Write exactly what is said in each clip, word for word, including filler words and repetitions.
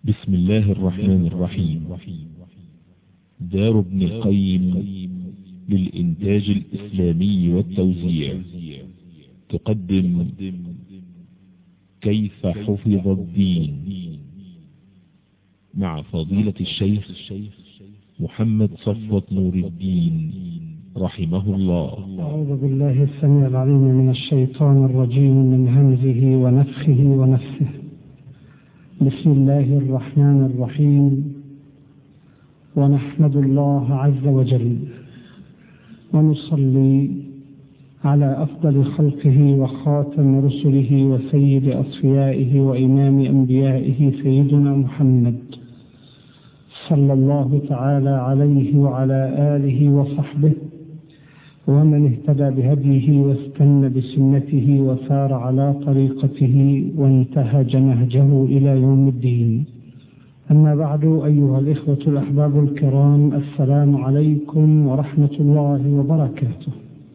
بسم الله الرحمن الرحيم. دار ابن القيم للإنتاج الإسلامي والتوزيع تقدم كيف حفظ الدين مع فضيلة الشيخ محمد صفوة نور الدين رحمه الله. أعوذ بالله السميع العليم من الشيطان الرجيم من همزه ونفخه ونفثه. بسم الله الرحمن الرحيم. ونحمد الله عز وجل ونصلي على أفضل خلقه وخاتم رسله وسيد أصفيائه وإمام أنبيائه سيدنا محمد صلى الله تعالى عليه وعلى آله وصحبه ومن اهتدى بهديه واستنى بسنته وسار على طريقته وانتهج نهجه إلى يوم الدين. أما بعد، أيها الإخوة الأحباب الكرام، السلام عليكم ورحمة الله وبركاته.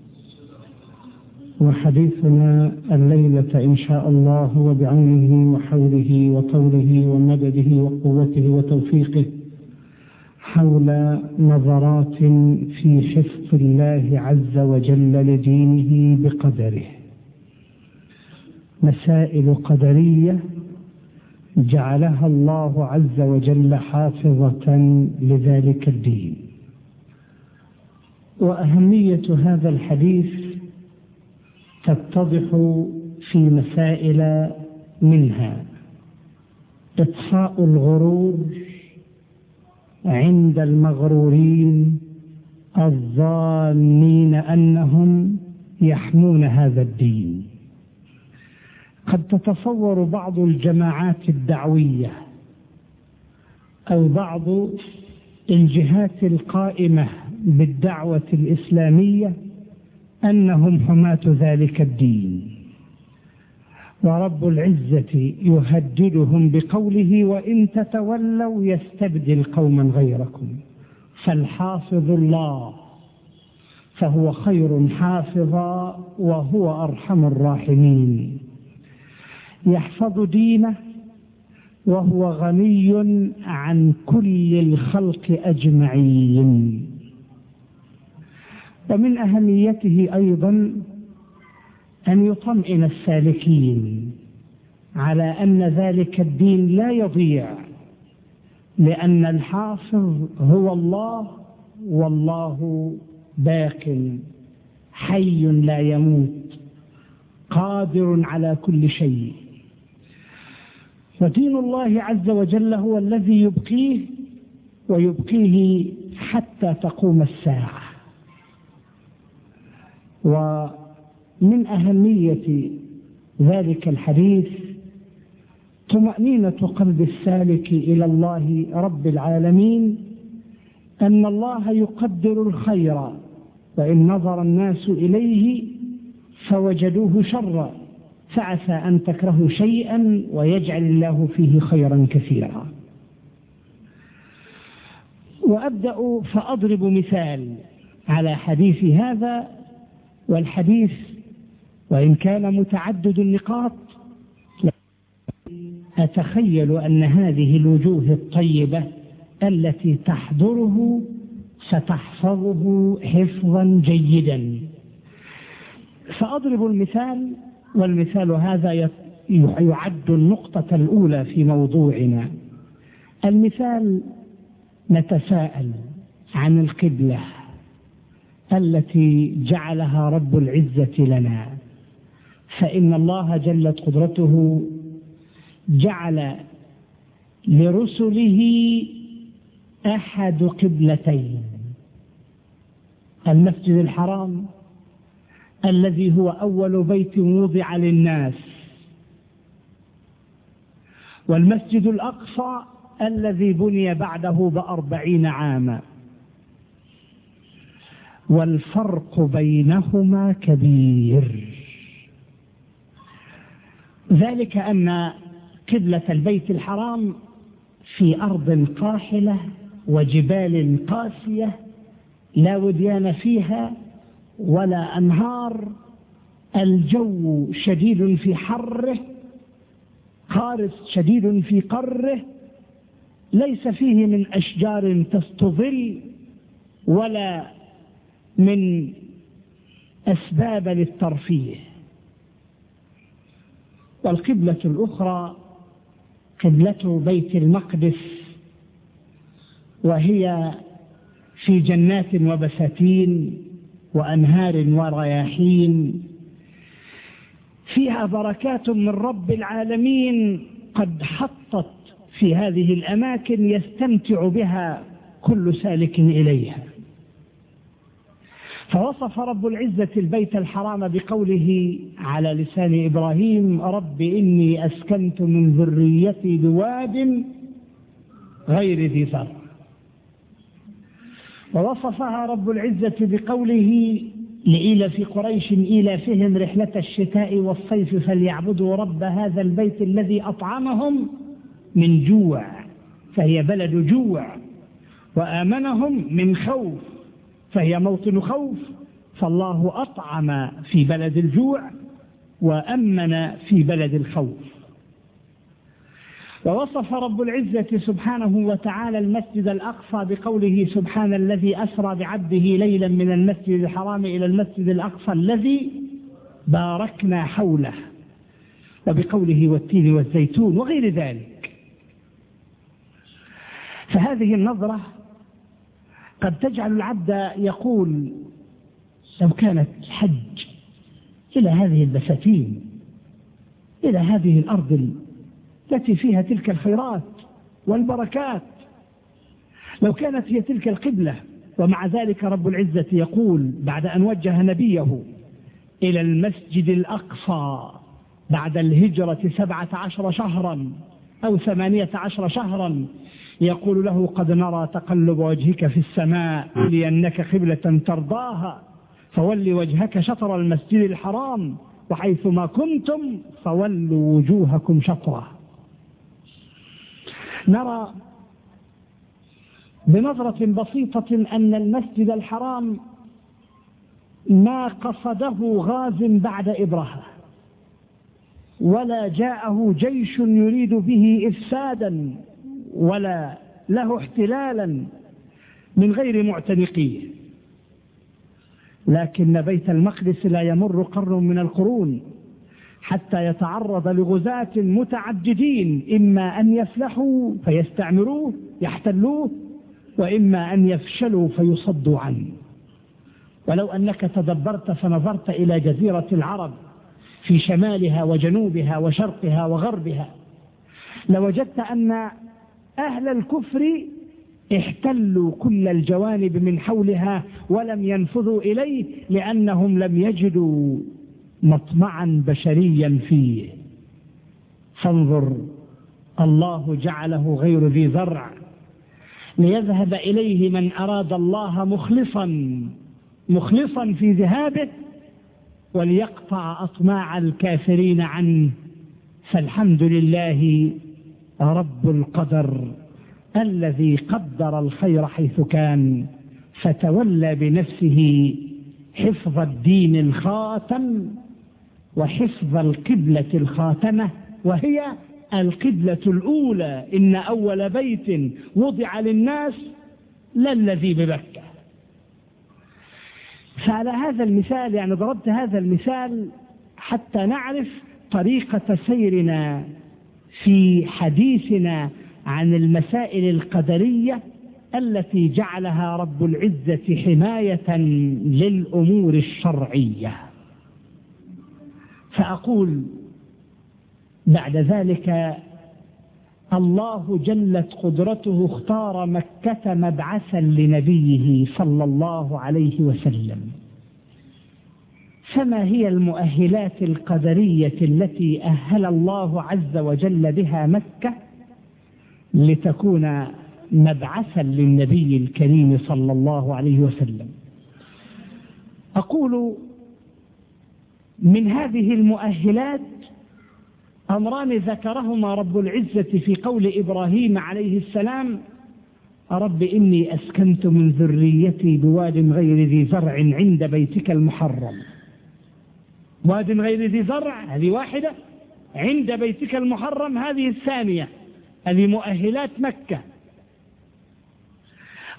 وحديثنا الليلة إن شاء الله وبعونه وحوله وطوله ومدده وقوته وتوفيقه حول نظرات في حفظ الله عز وجل لدينه بقدره، مسائل قدرية جعلها الله عز وجل حافظة لذلك الدين. وأهمية هذا الحديث تتضح في مسائل، منها إطفاء الغرور عند المغرورين الظانين أنهم يحمون هذا الدين. قد تتصور بعض الجماعات الدعوية أو بعض الجهات القائمة بالدعوة الإسلامية أنهم حماة ذلك الدين، ورب العزة يهددهم بقوله: وإن تتولوا يستبدل قوما غيركم. فالحافظ الله، فهو خير حافظا وهو أرحم الراحمين، يحفظ دينه وهو غني عن كل الخلق أجمعين. ومن أهميته أيضا أن يطمئن السالكين على أن ذلك الدين لا يضيع، لأن الحافظ هو الله، والله باق حي لا يموت قادر على كل شيء. ودين الله عز وجل هو الذي يبقيه ويبقيه حتى تقوم الساعة. ومن أهمية ذلك الحديث طمأنينة قلب السالك إلى الله رب العالمين، أن الله يقدر الخير، وإن نظر الناس إليه فوجدوه شرا فعسى أن تكرهوا شيئا ويجعل الله فيه خيرا كثيرا. وأبدأ فأضرب مثال على حديث هذا. والحديث وإن كان متعدد النقاط، أتخيل أن هذه الوجوه الطيبة التي تحضره ستحفظه حفظا جيدا. فأضرب المثال، والمثال هذا يعد النقطة الأولى في موضوعنا. المثال: نتساءل عن القبلة التي جعلها رب العزة لنا، فإن الله جلت قدرته جعل لرسله أحد قبلتين: المسجد الحرام الذي هو أول بيت وضع للناس، والمسجد الأقصى الذي بني بعده بأربعين عاما. والفرق بينهما كبير، ذلك أن قبلة البيت الحرام في أرض قاحلة وجبال قاسية لا وديان فيها ولا أنهار، الجو شديد في حره، قارس شديد في قره، ليس فيه من أشجار تستظل ولا من أسباب للترفيه. والقبلة الأخرى قبلة بيت المقدس، وهي في جنات وبساتين وأنهار ورياحين، فيها بركات من رب العالمين قد حطت في هذه الأماكن يستمتع بها كل سالك إليها. فوصف رب العزة البيت الحرام بقوله على لسان إبراهيم: رب إني أسكنت من ذريتي بواد غير ذي زرع. ووصفها رب العزة بقوله لإيلاف قريش إيلافهم رحلة الشتاء والصيف فليعبدوا رب هذا البيت الذي أطعمهم من جوع، فهي بلد جوع، وآمنهم من خوف، فهي موطن خوف. فالله أطعم في بلد الجوع وأمن في بلد الخوف. ووصف رب العزة سبحانه وتعالى المسجد الأقصى بقوله: سبحان الذي أسرى بعبده ليلا من المسجد الحرام إلى المسجد الأقصى الذي باركنا حوله، وبقوله: والتين والزيتون، وغير ذلك. فهذه النظرة قد تجعل العبد يقول: لو كانت الحج إلى هذه البساتين، إلى هذه الأرض التي فيها تلك الخيرات والبركات، لو كانت هي تلك القبلة. ومع ذلك رب العزة يقول بعد أن وجه نبيه إلى المسجد الأقصى بعد الهجرة سبعة عشر شهرا أو ثمانية عشر شهرا، يقول له: قد نرى تقلب وجهك في السماء لأنك قبلة ترضاها فول وجهك شطر المسجد الحرام وحيثما كنتم فولوا وجوهكم شطره. نرى بنظرة بسيطة أن المسجد الحرام ما قصده غاز بعد إبرهة، ولا جاءه جيش يريد به إفسادا ولا له احتلالا من غير معتنقيه، لكن بيت المقدس لا يمر قرن من القرون حتى يتعرض لغزاة متعددين، إما أن يفلحوا فيستعمروه يحتلوه، وإما أن يفشلوا فيصدوا عنه. ولو أنك تدبرت فنظرت إلى جزيرة العرب في شمالها وجنوبها وشرقها وغربها، لوجدت أن أهل الكفر احتلوا كل الجوانب من حولها ولم ينفذوا إليه، لأنهم لم يجدوا مطمعا بشريا فيه. فانظر، الله جعله غير ذي زرع ليذهب إليه من أراد الله مخلصا مخلصا في ذهابه، وليقطع أطماع الكافرين عنه. فالحمد لله رب القدر الذي قدر الخير حيث كان، فتولى بنفسه حفظ الدين الخاتم وحفظ القبلة الخاتمة، وهي القبلة الأولى: إن أول بيت وضع للناس للذي بمكة. فعلى هذا المثال، يعني ضربت هذا المثال حتى نعرف طريقة سيرنا في حديثنا عن المسائل القدرية التي جعلها رب العزة حماية للأمور الشرعية. فأقول بعد ذلك: الله جلت قدرته اختار مكة مبعثا لنبيه صلى الله عليه وسلم. فما هي المؤهلات القدرية التي أهل الله عز وجل بها مكة لتكون مبعثا للنبي الكريم صلى الله عليه وسلم؟ أقول من هذه المؤهلات أمران ذكرهما رب العزة في قول إبراهيم عليه السلام: رب إني أسكنت من ذريتي بواد غير ذي زرع عند بيتك المحرم. واد غير ذي زرع هذه واحدة، عند بيتك المحرم هذه الثانية. هذه مؤهلات مكة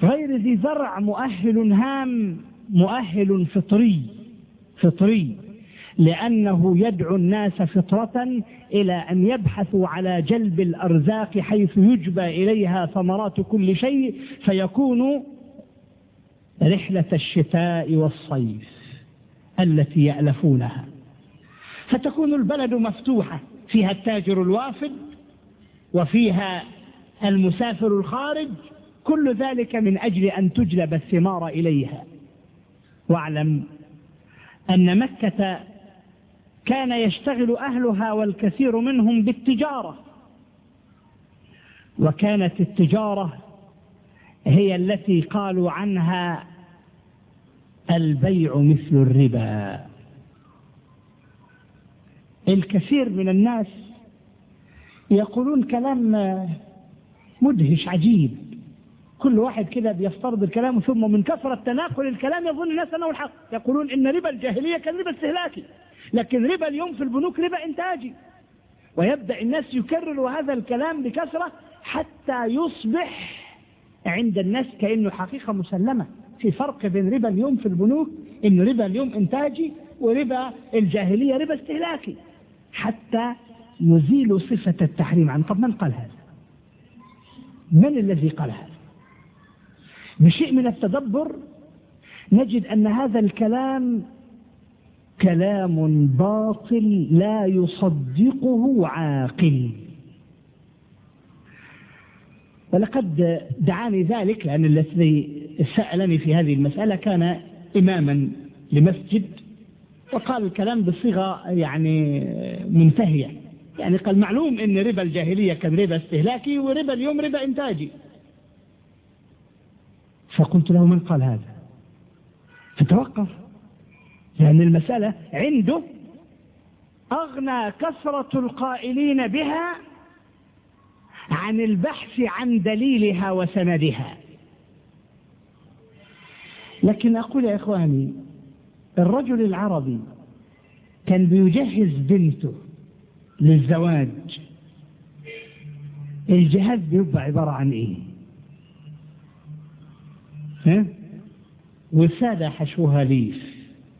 غير ذي زرع مؤهل هام، مؤهل فطري فطري لأنه يدعو الناس فطرة إلى أن يبحثوا على جلب الأرزاق حيث يجبى إليها ثمرات كل شيء، فيكون رحلة الشتاء والصيف التي يألفونها، فتكون البلد مفتوحة، فيها التاجر الوافد وفيها المسافر الخارج، كل ذلك من أجل أن تجلب الثمار إليها. واعلم أن مكة كان يشتغل أهلها والكثير منهم بالتجارة، وكانت التجارة هي التي قالوا عنها البيع مثل الربا. الكثير من الناس يقولون كلام مدهش عجيب، كل واحد كده بيفترض الكلام ثم من كثرة تناقل الكلام يظن الناس أنه الحق. يقولون إن ربا الجاهلية كان ربا استهلاكي، لكن ربا اليوم في البنوك ربا إنتاجي، ويبدأ الناس يكرروا هذا الكلام بكثرة حتى يصبح عند الناس كأنه حقيقة مسلمة. في فرق بين ربا اليوم في البنوك، إن ربا اليوم إنتاجي، وربا الجاهلية ربا استهلاكي، حتى يزيل صفة التحريم عنه. طب من قال هذا؟ من الذي قال هذا؟ بشيء من التدبر نجد أن هذا الكلام كلام باطل لا يصدقه عاقل. ولقد دعاني ذلك لأن الذي سألني في هذه المسألة كان إماما لمسجد، وقال الكلام بصيغة يعني منتهية، يعني قال معلوم إن ربا الجاهلية كان ربا استهلاكي وربا اليوم ربا إنتاجي. فقلت له من قال هذا؟ فتوقف، لأن المسألة عنده أغنى كثرة القائلين بها عن البحث عن دليلها وسندها. لكن أقول يا إخواني، الرجل العربي كان بيجهز بنته للزواج، الجهاز بيبقى عبارة عن إيه؟ ها؟ وسادة حشوها ليف.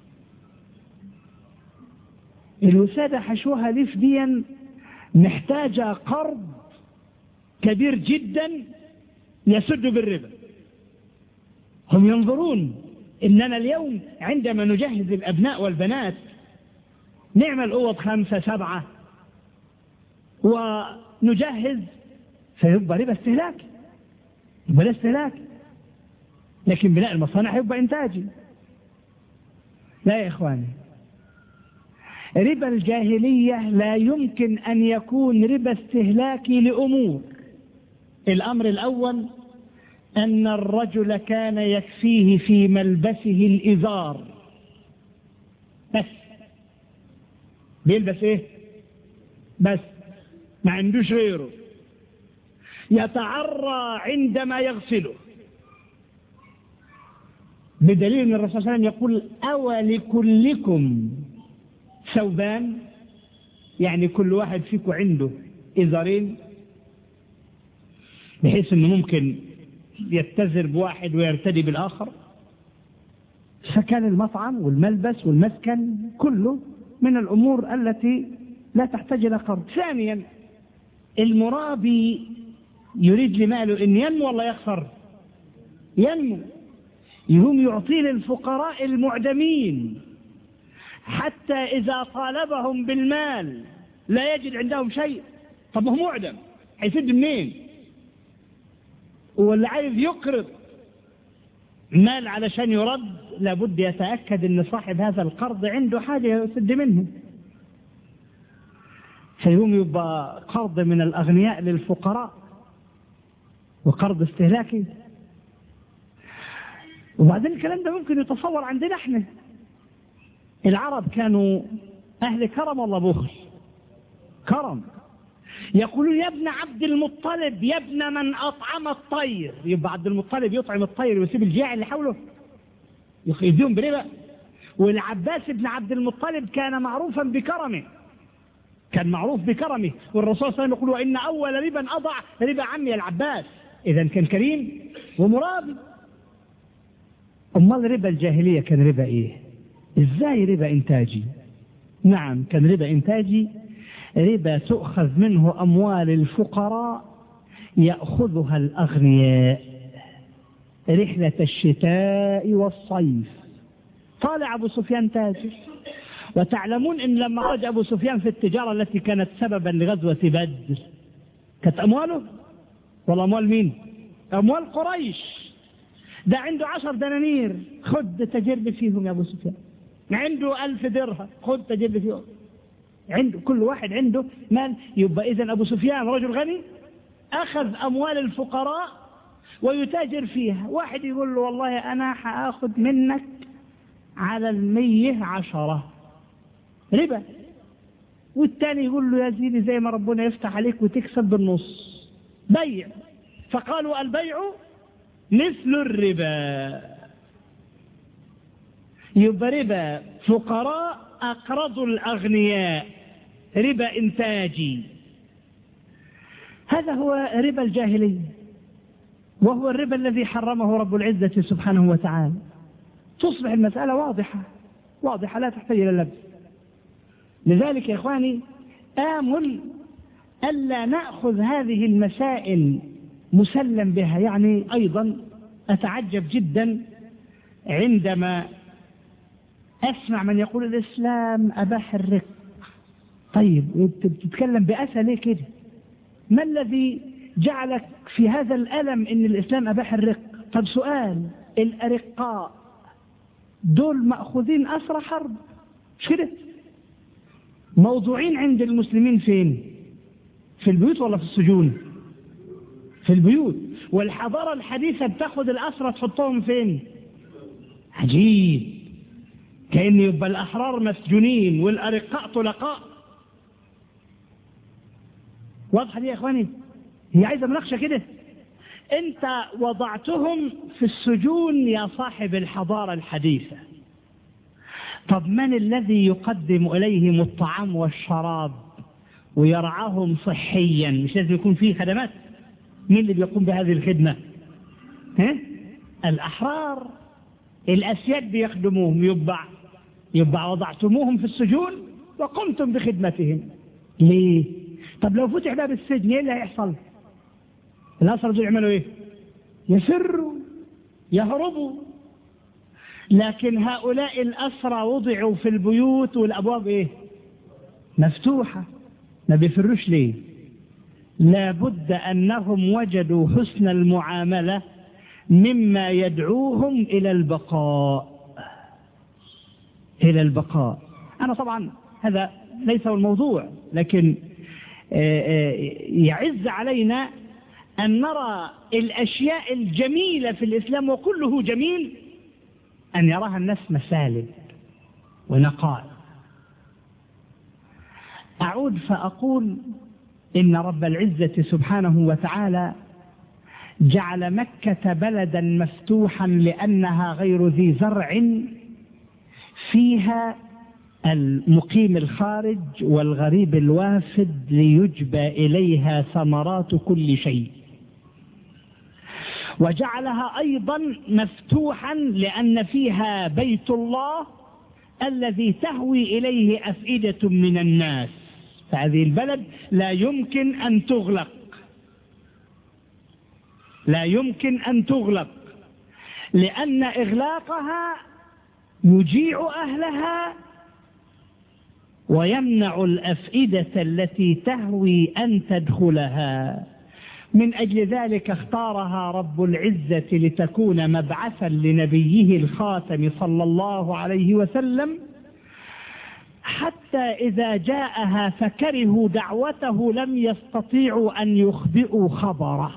الوسادة حشوها ليف دي محتاجة قرض كبير جدا يسد بالربا. هم ينظرون إننا اليوم عندما نجهز الأبناء والبنات نعمل أوض خمسة سبعة ونجهز، فيبقى ربا استهلاك، يبقى استهلاك، لكن بناء المصانع يبقى إنتاجي. لا يا إخواني، ربا الجاهلية لا يمكن أن يكون ربا استهلاكي لأمور. الأمر الأول أن الرجل كان يكفيه في ملبسه الإزار بس، بيلبس إيه بس، ما عندوش غيره، يتعرى عندما يغسله، بدليل أن الرسول صلى الله عليه وسلم يقول أولكلكم ثوبان، يعني كل واحد فيكم عنده إزارين، بحيث أنه ممكن يتزر بواحد ويرتدي بالآخر. فكان المطعم والملبس والمسكن كله من الأمور التي لا تحتاج إلى قرض. ثانيا، المرابي يريد لماله أن ينمو ولا يخسر؟ ينمو، يهم يعطيه للفقراء المعدمين، حتى إذا طالبهم بالمال لا يجد عندهم شيء. طب هو معدم، هيسد منين؟ واللي عايز يقرض مال علشان يرد لابد يتأكد أن صاحب هذا القرض عنده حاجة يسد منه، فيهم يبقى قرض من الأغنياء للفقراء وقرض استهلاكي. وبعدين الكلام ده ممكن يتصور عندنا احنا. العرب كانوا أهل كرم ولا بخل؟ كرم. يقولون يا ابن عبد المطلب يا ابن من أطعم الطير، يبقى عبد المطلب يطعم الطير ويسيب الجائع اللي حوله يديهم بربا. والعباس ابن عبد المطلب كان معروفا بكرمه، كان معروف بكرمه، والرسول صلى الله عليه وسلم يقول وإن أول ربا أضع ربا عمي العباس. إذا كان كريم ومرابي. أمال ربا الجاهلية كان ربا إيه؟ إزاي ربا إنتاجي؟ نعم كان ربا إنتاجي، ربا تؤخذ منه أموال الفقراء يأخذها الأغنياء رحلة الشتاء والصيف. طالع أبو سفيان تاجر، وتعلمون إن لما خرج أبو سفيان في التجارة التي كانت سببا لغزوة بدر كانت أمواله ولا أموال مين؟ أموال قريش. ده عنده عشر دنانير، خد تجرب فيهم يا أبو سفيان. عنده ألف درهم، خد تجرب فيهم. عنده كل واحد عنده مال. يبقى إذن أبو سفيان رجل غني أخذ أموال الفقراء ويتاجر فيها. واحد يقول له والله أنا هأخذ منك على المية عشرة ربا، والتاني يقول له يا سيدي زي ما ربنا يفتح عليك وتكسب بالنص، بيع. فقالوا البيع مثل الربا. يبقى ربا فقراء أقرضوا الأغنياء، ربا إنتاجي. هذا هو ربا الجاهلية، وهو الربا الذي حرمه رب العزة سبحانه وتعالى. تصبح المسألة واضحة واضحة لا تحتاج إلى لبس. لذلك يا إخواني آمل ألا نأخذ هذه المسائل مسلم بها. يعني أيضا أتعجب جدا عندما أسمع من يقول الإسلام أباح الرق. طيب تتكلم بأسى ليه كده؟ ما الذي جعلك في هذا الألم إن الإسلام أباح الرق؟ طب سؤال، الأرقاء دول مأخوذين أسرى حرب مش كده؟ موضوعين عند المسلمين فين؟ في البيوت ولا في السجون؟ في البيوت. والحضارة الحديثة بتاخد الأسرى تحطهم فين؟ عجيب، كأن يبقى الأحرار مسجونين والأرقاء طلقاء. واضحة دي يا إخواني؟ هي عايزة مناقشة كده. أنت وضعتهم في السجون يا صاحب الحضارة الحديثة. طب من الذي يقدم إليهم الطعام والشراب ويرعاهم صحيا؟ مش لازم يكون فيه خدمات؟ مين اللي بيقوم بهذه الخدمة؟ ها؟ الأحرار، الأسياد بيخدموهم. يبع يبع وضعتموهم في السجون وقمتم بخدمتهم. ليه؟ طب لو فتح باب السجن ايه اللي هيحصل؟ الأسرى دول يعملوا ايه؟ يفروا يهربوا. لكن هؤلاء الأسرى وضعوا في البيوت والأبواب ايه؟ مفتوحة. ما بيفروش ليه؟ لابد أنهم وجدوا حسن المعاملة مما يدعوهم إلى البقاء. إلى البقاء. أنا طبعا هذا ليس هو الموضوع، لكن يعز علينا أن نرى الأشياء الجميلة في الإسلام، وكله جميل أن يراها الناس مسالب ونقاء. أعود فأقول إن رب العزة سبحانه وتعالى جعل مكة بلدا مفتوحا لأنها غير ذي زرع، فيها المقيم الخارج والغريب الوافد ليجبى إليها ثمرات كل شيء. وجعلها أيضا مفتوحا لأن فيها بيت الله الذي تهوي إليه أفئدة من الناس. فهذه البلد لا يمكن أن تغلق، لا يمكن أن تغلق، لأن إغلاقها يجيع أهلها ويمنع الأفئدة التي تهوي أن تدخلها. من أجل ذلك اختارها رب العزة لتكون مبعثا لنبيه الخاتم صلى الله عليه وسلم، حتى إذا جاءها فكرهوا دعوته لم يستطيعوا أن يخبئوا خبره،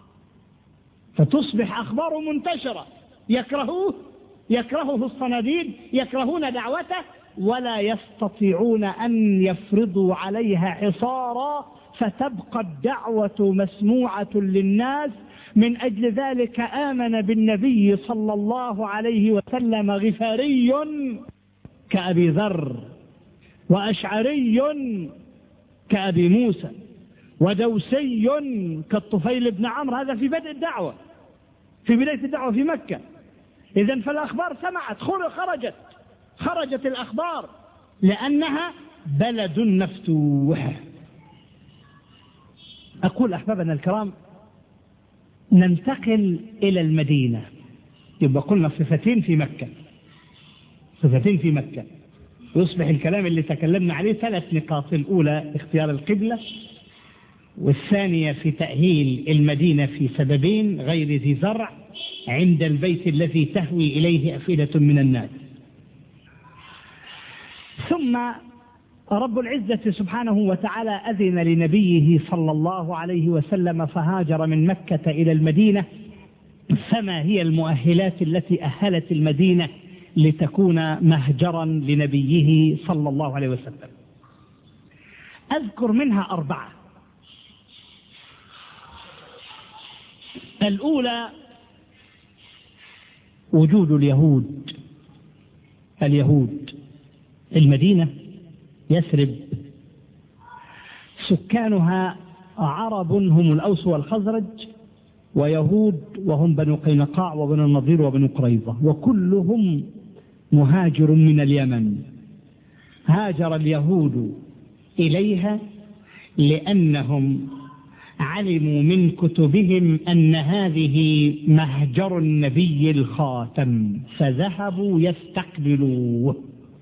فتصبح أخباره منتشرة. يكرهوه، يكرهه الصناديد، يكرهون دعوته، ولا يستطيعون أن يفرضوا عليها حصارا، فتبقى الدعوة مسموعة للناس. من أجل ذلك آمن بالنبي صلى الله عليه وسلم غفاري كأبي ذر، وأشعري كأبي موسى، ودوسي كالطفيل بن عمرو. هذا في بدء الدعوة، في بداية الدعوة في مكة. إذن فالأخبار سمعت، خرجت خرجت الأخبار لأنها بلد مفتوح. أقول أحبابنا الكرام، ننتقل إلى المدينة. يبقى قلنا صفتين في مكة، صفتين في مكة، يصبح الكلام اللي تكلمنا عليه ثلاث نقاط: الأولى اختيار القبلة، والثانية في تأهيل المدينة في سببين غير ذي زرع عند البيت الذي تهوي إليه أفئدة من الناس. ثم رب العزة سبحانه وتعالى أذن لنبيه صلى الله عليه وسلم فهاجر من مكة إلى المدينة. فما هي المؤهلات التي أهلت المدينة لتكون مهجرا لنبيه صلى الله عليه وسلم؟ أذكر منها أربعة. الأولى وجود اليهود. اليهود المدينة يثرب سكانها عرب هم الأوس والخزرج، ويهود وهم بنو قينقاع وبنو النضير وبنو قريظة، وكلهم مهاجر من اليمن. هاجر اليهود إليها لأنهم علموا من كتبهم أن هذه مهجر النبي الخاتم، فذهبوا يستقبلوه.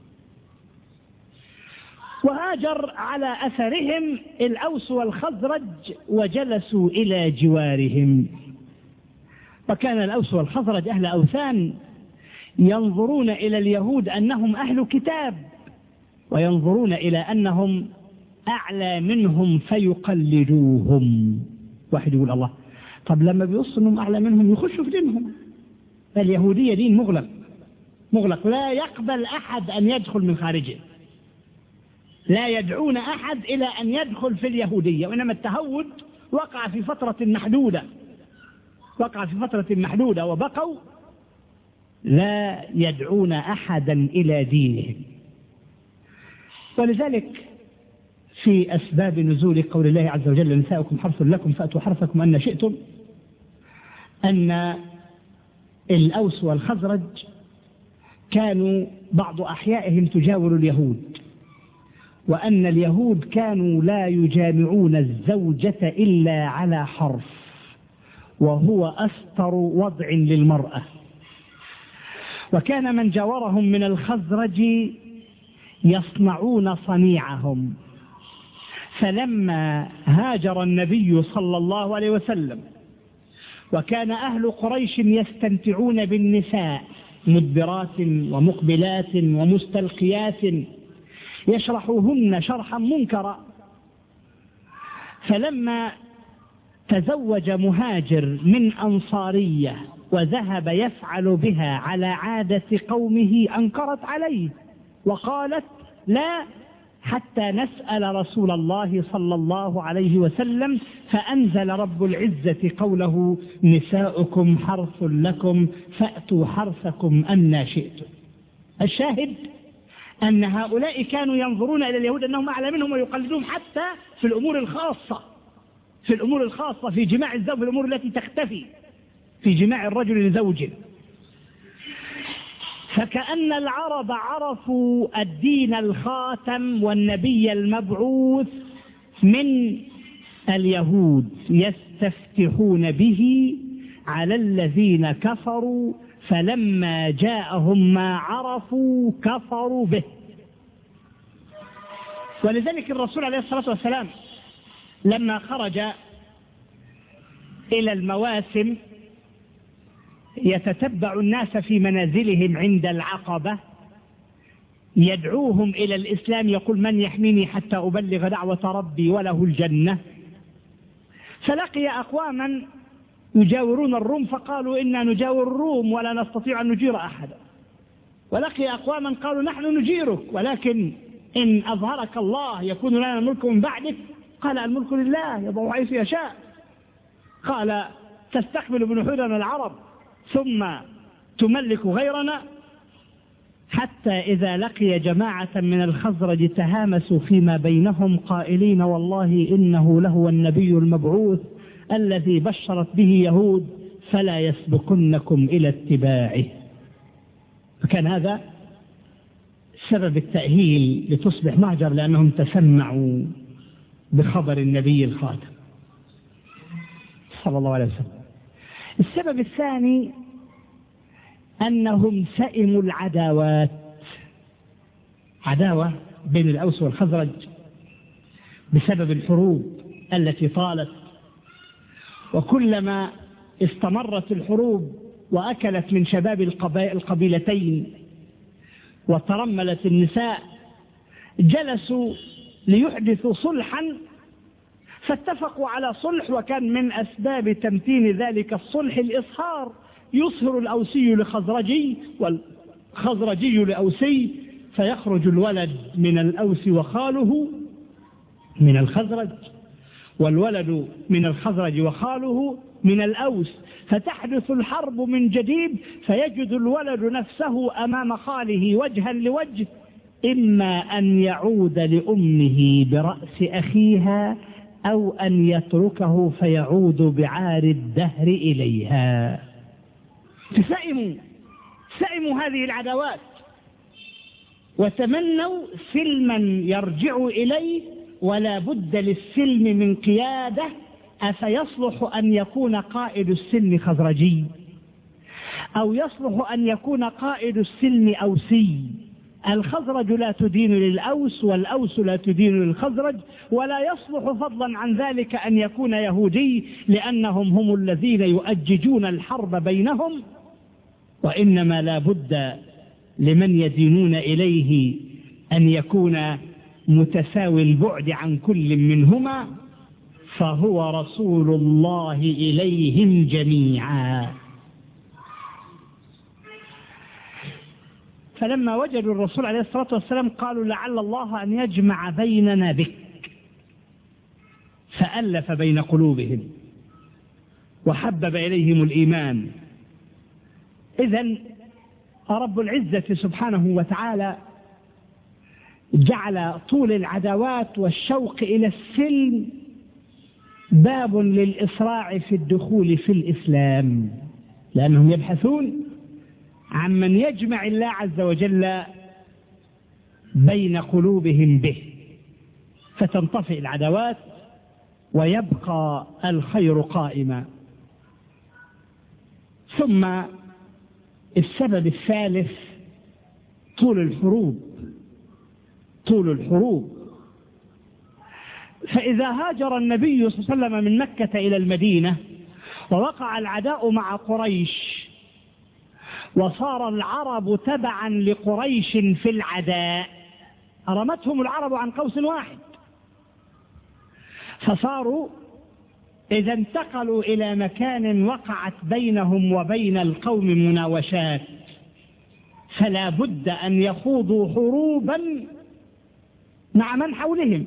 وهاجر على أثرهم الأوس والخزرج وجلسوا إلى جوارهم. وكان الأوس والخزرج أهل أوثان، ينظرون إلى اليهود أنهم أهل كتاب، وينظرون إلى أنهم أعلى منهم فيقلدوهم. واحد يقول الله، طب لما بيوصلوا أنهم أعلى منهم يخشوا في دينهم. اليهودية دين مغلق مغلق لا يقبل أحد أن يدخل من خارجه، لا يدعون أحد إلى أن يدخل في اليهودية. وإنما التهود وقع في فترة محدودة وقع في فترة محدودة وبقوا لا يدعون أحدا إلى دينهم. ولذلك في أسباب نزول قول الله عز وجل: نساؤكم حرث لكم فأتوا حرثكم أن شئتم، أن الأوس والخزرج كانوا بعض أحيائهم تجاور اليهود، وأن اليهود كانوا لا يجامعون الزوجة إلا على حرف، وهو أستر وضع للمرأة. وكان من جاورهم من الخزرج يصنعون صنيعهم. فلما هاجر النبي صلى الله عليه وسلم وكان أهل قريش يستمتعون بالنساء مدبرات ومقبلات ومستلقيات يشرحوهن شرحا منكرا، فلما تزوج مهاجر من أنصارية وذهب يفعل بها على عادة قومه أنكرت عليه وقالت: لا حتى نسأل رسول الله صلى الله عليه وسلم. فأنزل رب العزة قوله: نساؤكم حرث لكم فأتوا حرثكم أن شئتم. الشاهد أن هؤلاء كانوا ينظرون إلى اليهود أنهم أعلى منهم ويقلدون حتى في الأمور الخاصة في الأمور الخاصة في جماع الزوج، في الأمور التي تختفي في جماع الرجل لزوجه. فكأن العرب عرفوا الدين الخاتم والنبي المبعوث من اليهود، يستفتحون به على الذين كفروا، فلما جاءهم ما عرفوا كفروا به. ولذلك الرسول عليه الصلاة والسلام لما خرج إلى المواسم يتتبع الناس في منازلهم عند العقبة، يدعوهم إلى الإسلام، يقول: من يحميني حتى أبلغ دعوة ربي وله الجنة. فلقي أقواما يجاورون الروم فقالوا: إنا نجاور الروم ولا نستطيع أن نجير أحدا. ولقي أقواما قالوا: نحن نجيرك ولكن إن أظهرك الله يكون لنا الملك من بعدك. قال: الملك لله يضع حيث يشاء. قال: تستقبل بنحورنا العرب ثم تملك غيرنا. حتى إذا لقي جماعة من الخزرج تهامسوا فيما بينهم قائلين: والله إنه لهو النبي المبعوث الذي بشرت به يهود، فلا يسبقنكم إلى اتباعه. فكان هذا سبب التأهيل لتصبح مهجر، لأنهم تسمعوا بخبر النبي الخاتم صلى الله عليه وسلم. السبب الثاني أنهم سئموا العداوات، عداوة بين الأوس والخزرج بسبب الحروب التي طالت، وكلما استمرت الحروب وأكلت من شباب القبيلتين وترملت النساء جلسوا ليحدثوا صلحا، فاتفقوا على صلح، وكان من أسباب تمتين ذلك الصلح الإصهار، يصهر الأوسي لخزرجي والخزرجي لأوسي، فيخرج الولد من الأوس وخاله من الخزرج، والولد من الخزرج وخاله من الأوس، فتحدث الحرب من جديد، فيجد الولد نفسه أمام خاله وجها لوجه، إما أن يعود لأمه برأس أخيها أو أن يتركه فيعود بعار الدهر إليها. فسئموا سئموا هذه العداوات وتمنوا سلما يرجع إليه، ولا بد للسلم من قيادة. أفيصلح أن يكون قائد السلم خزرجي، أو يصلح أن يكون قائد السلم أوسي؟ الخزرج لا تدين للأوس والأوس لا تدين للخزرج، ولا يصلح فضلا عن ذلك أن يكون يهودي، لأنهم هم الذين يؤججون الحرب بينهم، وإنما لا بد لمن يدينون إليه أن يكون متساوي البعد عن كل منهما، فهو رسول الله إليهم جميعا. فلما وجدوا الرسول عليه الصلاة والسلام قالوا لعل الله أن يجمع بيننا بك، فألف بين قلوبهم وحبب إليهم الإيمان. إذن رب العزة سبحانه وتعالى جعل طول العداوات والشوق إلى السلم باب للإسراع في الدخول في الإسلام، لأنهم يبحثون عن من يجمع الله عز وجل بين قلوبهم به، فتنطفئ العداوات ويبقى الخير قائما. ثم السبب الثالث طول الحروب طول الحروب فإذا هاجر النبي صلى الله عليه وسلم من مكة إلى المدينة ووقع العداء مع قريش، وصار العرب تبعا لقريش في العداء، رمتهم العرب عن قوس واحد، فصاروا إذا انتقلوا إلى مكان وقعت بينهم وبين القوم مناوشات، فلا بد أن يخوضوا حروبا مع من حولهم.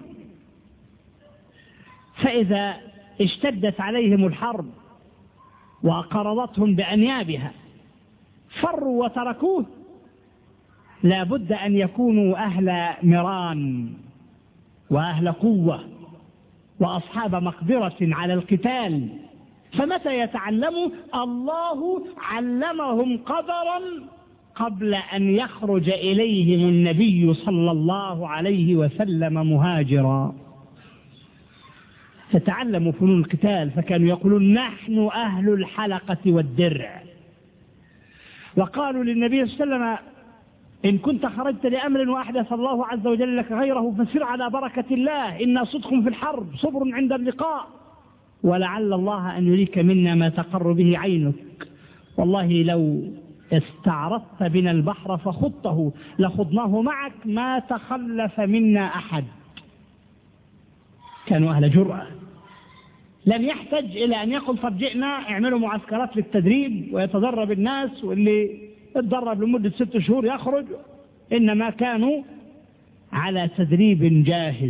فإذا اشتدت عليهم الحرب وقرضتهم بأنيابها فروا وتركوه، لا بد أن يكونوا أهل مران وأهل قوة وأصحاب مقدرة على القتال. فمتى يتعلموا؟ الله علمهم قدرا قبل أن يخرج إليهم النبي صلى الله عليه وسلم مهاجرا، فتعلموا فنون القتال، فكانوا يقولون نحن أهل الحلقة والدرع. وقالوا للنبي صلى الله عليه وسلم إن كنت خرجت لأمر وأحدث الله عز وجل لك غيره فسر على بركة الله، إنا صدق في الحرب صبر عند اللقاء، ولعل الله أن يريك منا ما تقر به عينك، والله لو استعرضت بنا البحر فخضته لخضناه معك ما تخلف منا أحد. كانوا أهل جرأة، لم يحتج إلى أن يقول طب جئنا اعملوا معسكرات للتدريب ويتدرب الناس، واللي اتدرب لمدة ست شهور يخرج، إنما كانوا على تدريب جاهز.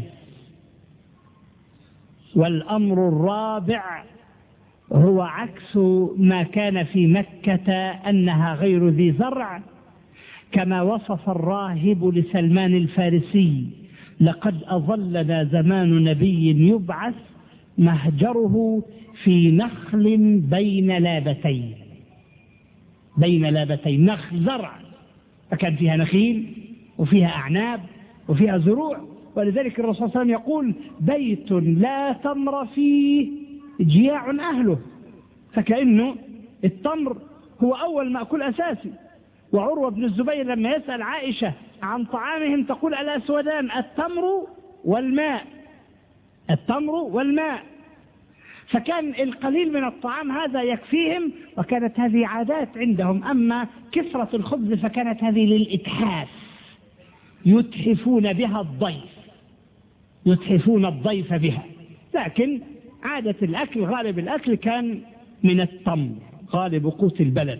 والأمر الرابع هو عكس ما كان في مكة، أنها غير ذي زرع، كما وصف الراهب لسلمان الفارسي لقد أظلنا زمان نبي يبعث مهجره في نخل بين لابتين، بين لابتين نخل زرع فكان فيها نخيل وفيها أعناب وفيها زروع، ولذلك الرسول صلى الله عليه وسلم يقول بيت لا تمر فيه جياع أهله، فكأنه التمر هو أول مأكول أساسي. وعروة بن الزبير لما يسأل عائشة عن طعامهم تقول الأسودان التمر والماء، التمر والماء. فكان القليل من الطعام هذا يكفيهم، وكانت هذه عادات عندهم. أما كثرة الخبز فكانت هذه للإتحاف، يتحفون بها الضيف، يتحفون الضيف بها. لكن عادة الأكل، غالب الأكل كان من التمر، غالب قوت البلد.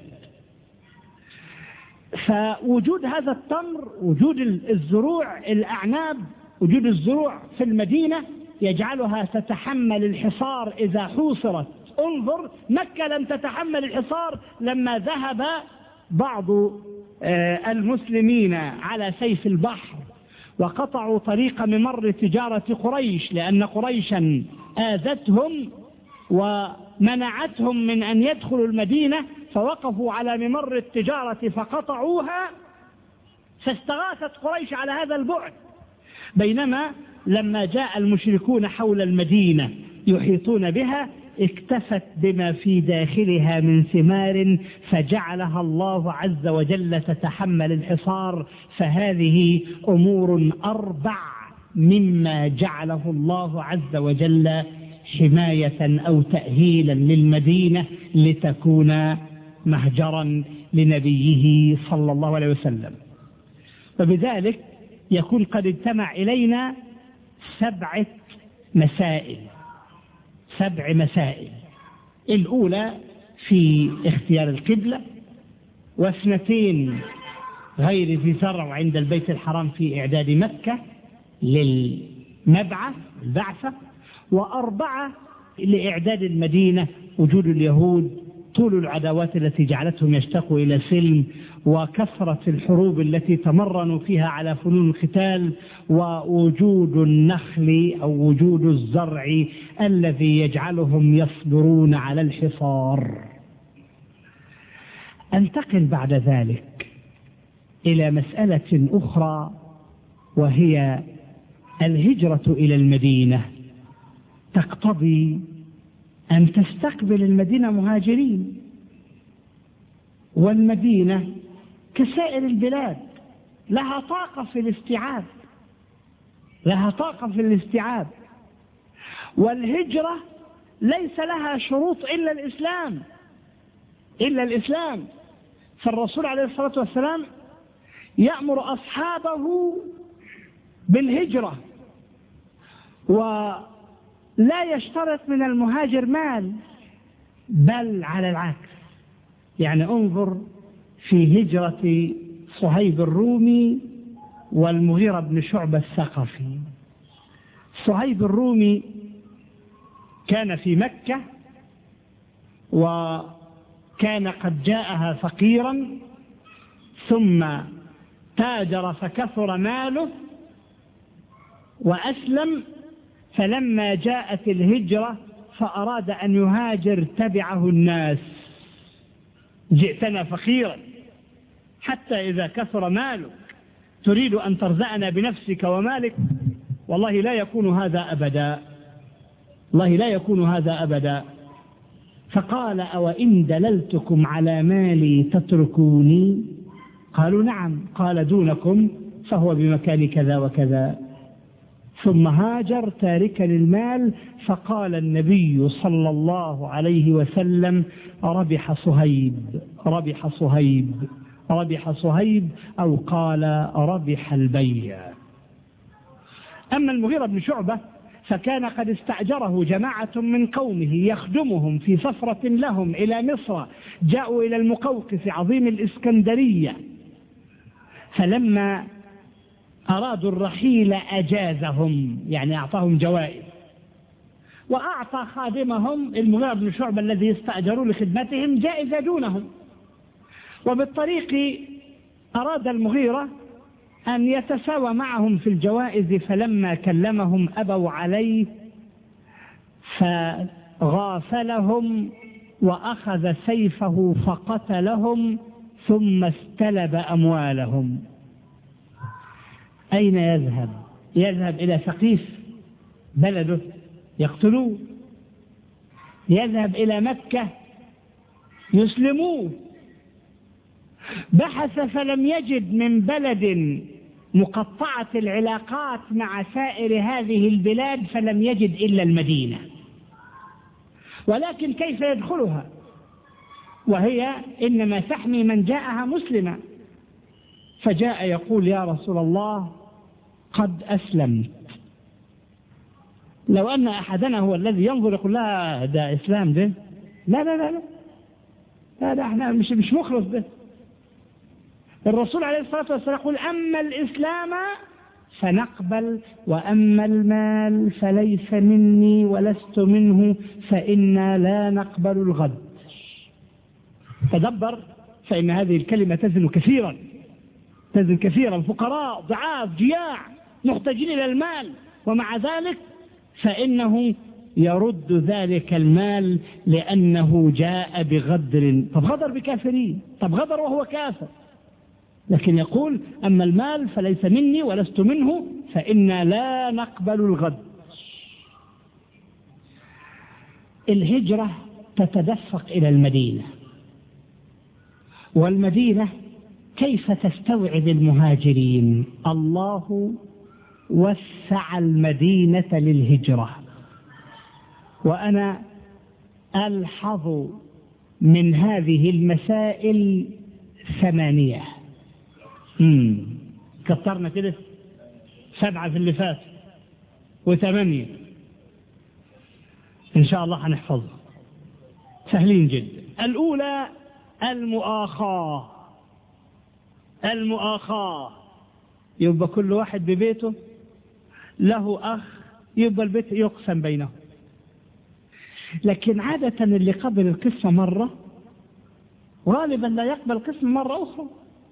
فوجود هذا التمر، وجود الزروع، الأعناب، وجود الزروع في المدينة يجعلها تتحمل الحصار إذا حوصرت. انظر، مكة لم تتحمل الحصار لما ذهب بعض المسلمين على سيف البحر وقطعوا طريق ممر تجارة قريش، لأن قريشا آذتهم ومنعتهم من أن يدخلوا المدينة، فوقفوا على ممر التجارة فقطعوها، فاستغاثت قريش على هذا البعد. بينما لما جاء المشركون حول المدينة يحيطون بها اكتفت بما في داخلها من ثمار، فجعلها الله عز وجل تتحمل الحصار. فهذه أمور أربع مما جعله الله عز وجل حماية أو تأهيلا للمدينة لتكون مهجرا لنبيه صلى الله عليه وسلم. وبذلك يكون قد اجتمع إلينا سبعة مسائل، سبع مسائل. الأولى في اختيار القبلة، واثنتين غير ذي زرع عند البيت الحرام في إعداد مكة للمبعث البعثة، وأربعة لإعداد المدينة، وجود اليهود، طول العداوات التي جعلتهم يشتاقوا إلى سلم، وكثرة الحروب التي تمرنوا فيها على فنون القتال، ووجود النخل أو وجود الزرع الذي يجعلهم يصبرون على الحصار. أنتقل بعد ذلك إلى مسألة أخرى، وهي الهجرة إلى المدينة تقتضي أن تستقبل المدينة مهاجرين، والمدينة كسائر البلاد لها طاقة في الاستيعاب، لها طاقة في الاستيعاب. والهجرة ليس لها شروط إلا الإسلام، إلا الإسلام. فالرسول عليه الصلاة والسلام يأمر أصحابه بالهجرة، ولا يشترط من المهاجر مال، بل على العكس. يعني انظر في هجرة صهيب الرومي والمغيرة بن شعبة الثقفي. صهيب الرومي كان في مكة، وكان قد جاءها فقيرا، ثم تاجر فكثر ماله وأسلم. فلما جاءت الهجرة فأراد أن يهاجر تبعه الناس، جئتنا فقيرا حتى إذا كثر مالك تريد أن ترزقنا بنفسك ومالك؟ والله لا يكون هذا أبدا، والله لا يكون هذا أبدا. فقال أوإن دللتكم على مالي تتركوني؟ قالوا نعم. قال دونكم فهو بمكان كذا وكذا. ثم هاجر تاركا للمال. فقال النبي صلى الله عليه وسلم ربح صهيب، ربح صهيب، ربح صهيب، أو قال ربح البيع. أما المغيرة بن شعبة فكان قد استأجره جماعة من قومه يخدمهم في سفرة لهم إلى مصر. جاءوا إلى المقوقس عظيم الإسكندرية، فلما أرادوا الرحيل أجازهم، يعني أعطاهم جوائز، وأعطى خادمهم المغيرة بن شعبة الذي استأجروا لخدمتهم جائزة دونهم. وبالطريق أراد المغيرة أن يتساوى معهم في الجوائز، فلما كلمهم أبوا عليه، فغافلهم وأخذ سيفه فقتلهم، ثم استلب أموالهم. أين يذهب؟ يذهب إلى ثقيف بلده يقتلوه، يذهب إلى مكة يسلموه. بحث فلم يجد من بلد مقطعة العلاقات مع سائر هذه البلاد فلم يجد إلا المدينة، ولكن كيف يدخلها وهي إنما تحمي من جاءها مسلما؟ فجاء يقول يا رسول الله قد أسلمت. لو أن أحدنا هو الذي ينظر يقول لا ده إسلام ده، لا لا لا لا لا, لا احنا مش مش مخلص ده. الرسول عليه الصلاة والسلام يقول أما الإسلام فنقبل وأما المال فليس مني ولست منه فإنا لا نقبل الغد. تدبر، فإن هذه الكلمة تزن كثيرا، تزن كثيرا. فقراء ضعاف جياع محتاجين إلى المال، ومع ذلك فإنه يرد ذلك المال لأنه جاء بغدر. طب غدر بكافرين، طب غدر وهو كافر، لكن يقول أما المال فليس مني ولست منه فإنا لا نقبل الغد. الهجرة تتدفق إلى المدينة، والمدينة كيف تستوعب المهاجرين؟ الله وسع المدينة للهجرة. وأنا ألحظ من هذه المسائل ثمانية. امم كترنا كده سبعة في اللي فات وثمانية إن شاء الله هنحفظها، سهلين جدا. الأولى المؤاخاة. المؤاخاة يبقى كل واحد ببيته له أخ، يبقى البيت يقسم بينهم. لكن عادة اللي قبل القسمة مرة غالبا لا يقبل قسم مرة أخرى.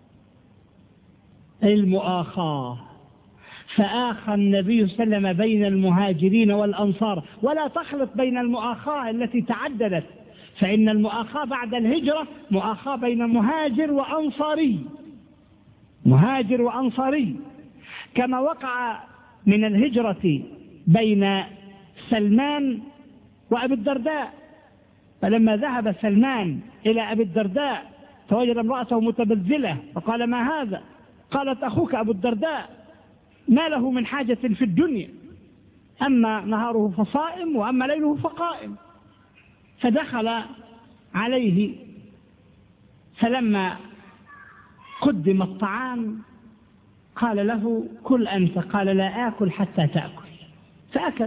المؤاخاة، فآخى النبي صلى الله عليه وسلم بين المهاجرين والأنصار، ولا تخلط بين المؤاخاة التي تعددت، فإن المؤاخاة بعد الهجرة مؤاخاة بين مهاجر وأنصاري، مهاجر وأنصاري، كما وقع من الهجرة بين سلمان وأبي الدرداء. فلما ذهب سلمان إلى أبي الدرداء فوجد امرأته متبذلة فقال ما هذا؟ قالت أخوك أبو الدرداء ما له من حاجة في الدنيا، أما نهاره فصائم وأما ليله فقائم. فدخل عليه، فلما قدم الطعام قال له كل أنت، قال لا آكل حتى تأكل، فأكل.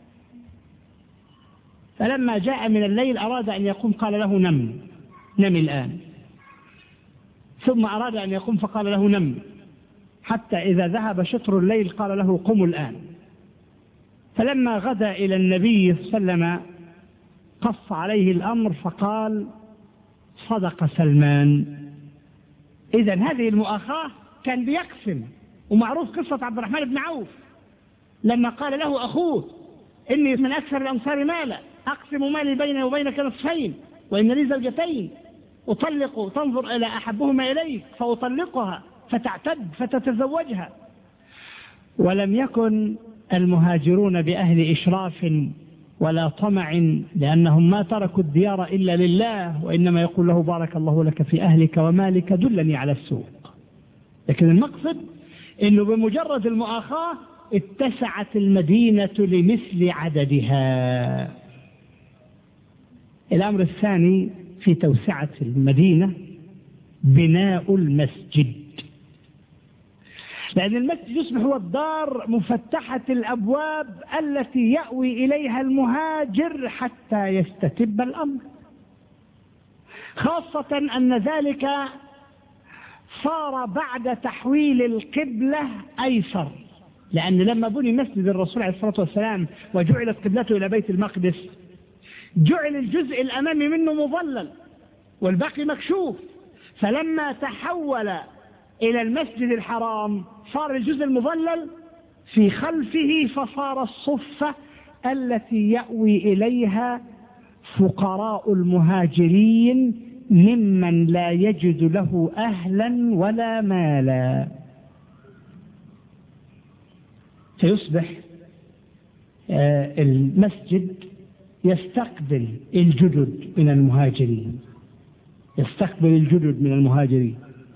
فلما جاء من الليل أراد أن يقوم قال له نم، نم الآن. ثم أراد أن يقوم فقال له نم، حتى إذا ذهب شطر الليل قال له قم الآن. فلما غدا إلى النبي صلى الله عليه وسلم قص عليه الأمر فقال صدق سلمان. إذن هذه المؤاخاة كان بيقسم، ومعروف قصة عبد الرحمن بن عوف لما قال له أخوه إني من أكثر الأنصار مالا أقسم مالي بيني وبينك نصفين وإن لي زوجتين أطلق تنظر إلى أحبهما إليك فأطلقها فتعتد فتتزوجها. ولم يكن المهاجرون بأهل إشراف ولا طمع، لأنهم ما تركوا الديار إلا لله، وإنما يقول له بارك الله لك في أهلك ومالك دلني على السوق. لكن المقصد أنه بمجرد المؤاخاة اتسعت المدينة لمثل عددها. الأمر الثاني في توسعة المدينة بناء المسجد، لأن المسجد يصبح هو الدار مفتحة الأبواب التي يأوي إليها المهاجر حتى يستتب الأمر، خاصة أن ذلك صار بعد تحويل القبلة أيسر. لأن لما بني مسجد الرسول عليه الصلاة والسلام وجعلت قبلته إلى بيت المقدس جعل الجزء الأمامي منه مظلل والباقي مكشوف، فلما تحول إلى المسجد الحرام صار الجزء المظلل في خلفه، فصار الصفة التي يأوي إليها فقراء المهاجرين ممن لا يجد له أهلا ولا مالا، فيصبح المسجد يستقبل الجدد من المهاجرين يستقبل الجدد من المهاجرين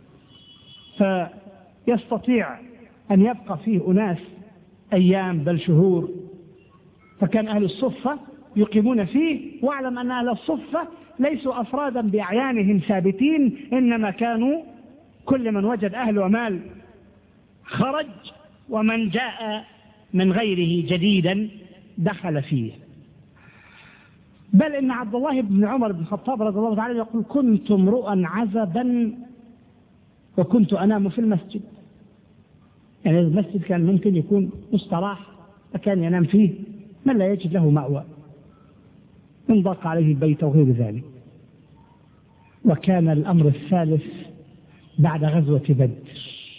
فيستطيع أن يبقى فيه أناس أيام بل شهور. فكان أهل الصفة يقيمون فيه، واعلم أن أهل الصفة ليسوا أفرادا بأعيانهم ثابتين، إنما كانوا كل من وجد أهل ومال خرج، ومن جاء من غيره جديدا دخل فيه. بل إن عبد الله بن عمر بن الخطاب رضي الله تعالى يقول: كنت امرؤا عزبا وكنت أنام في المسجد. يعني المسجد كان ممكن يكون مستراح فكان ينام فيه من لا يجد له مأوى، من ضاق عليه البيت وغير ذلك. وكان الأمر الثالث بعد غزوة بدر،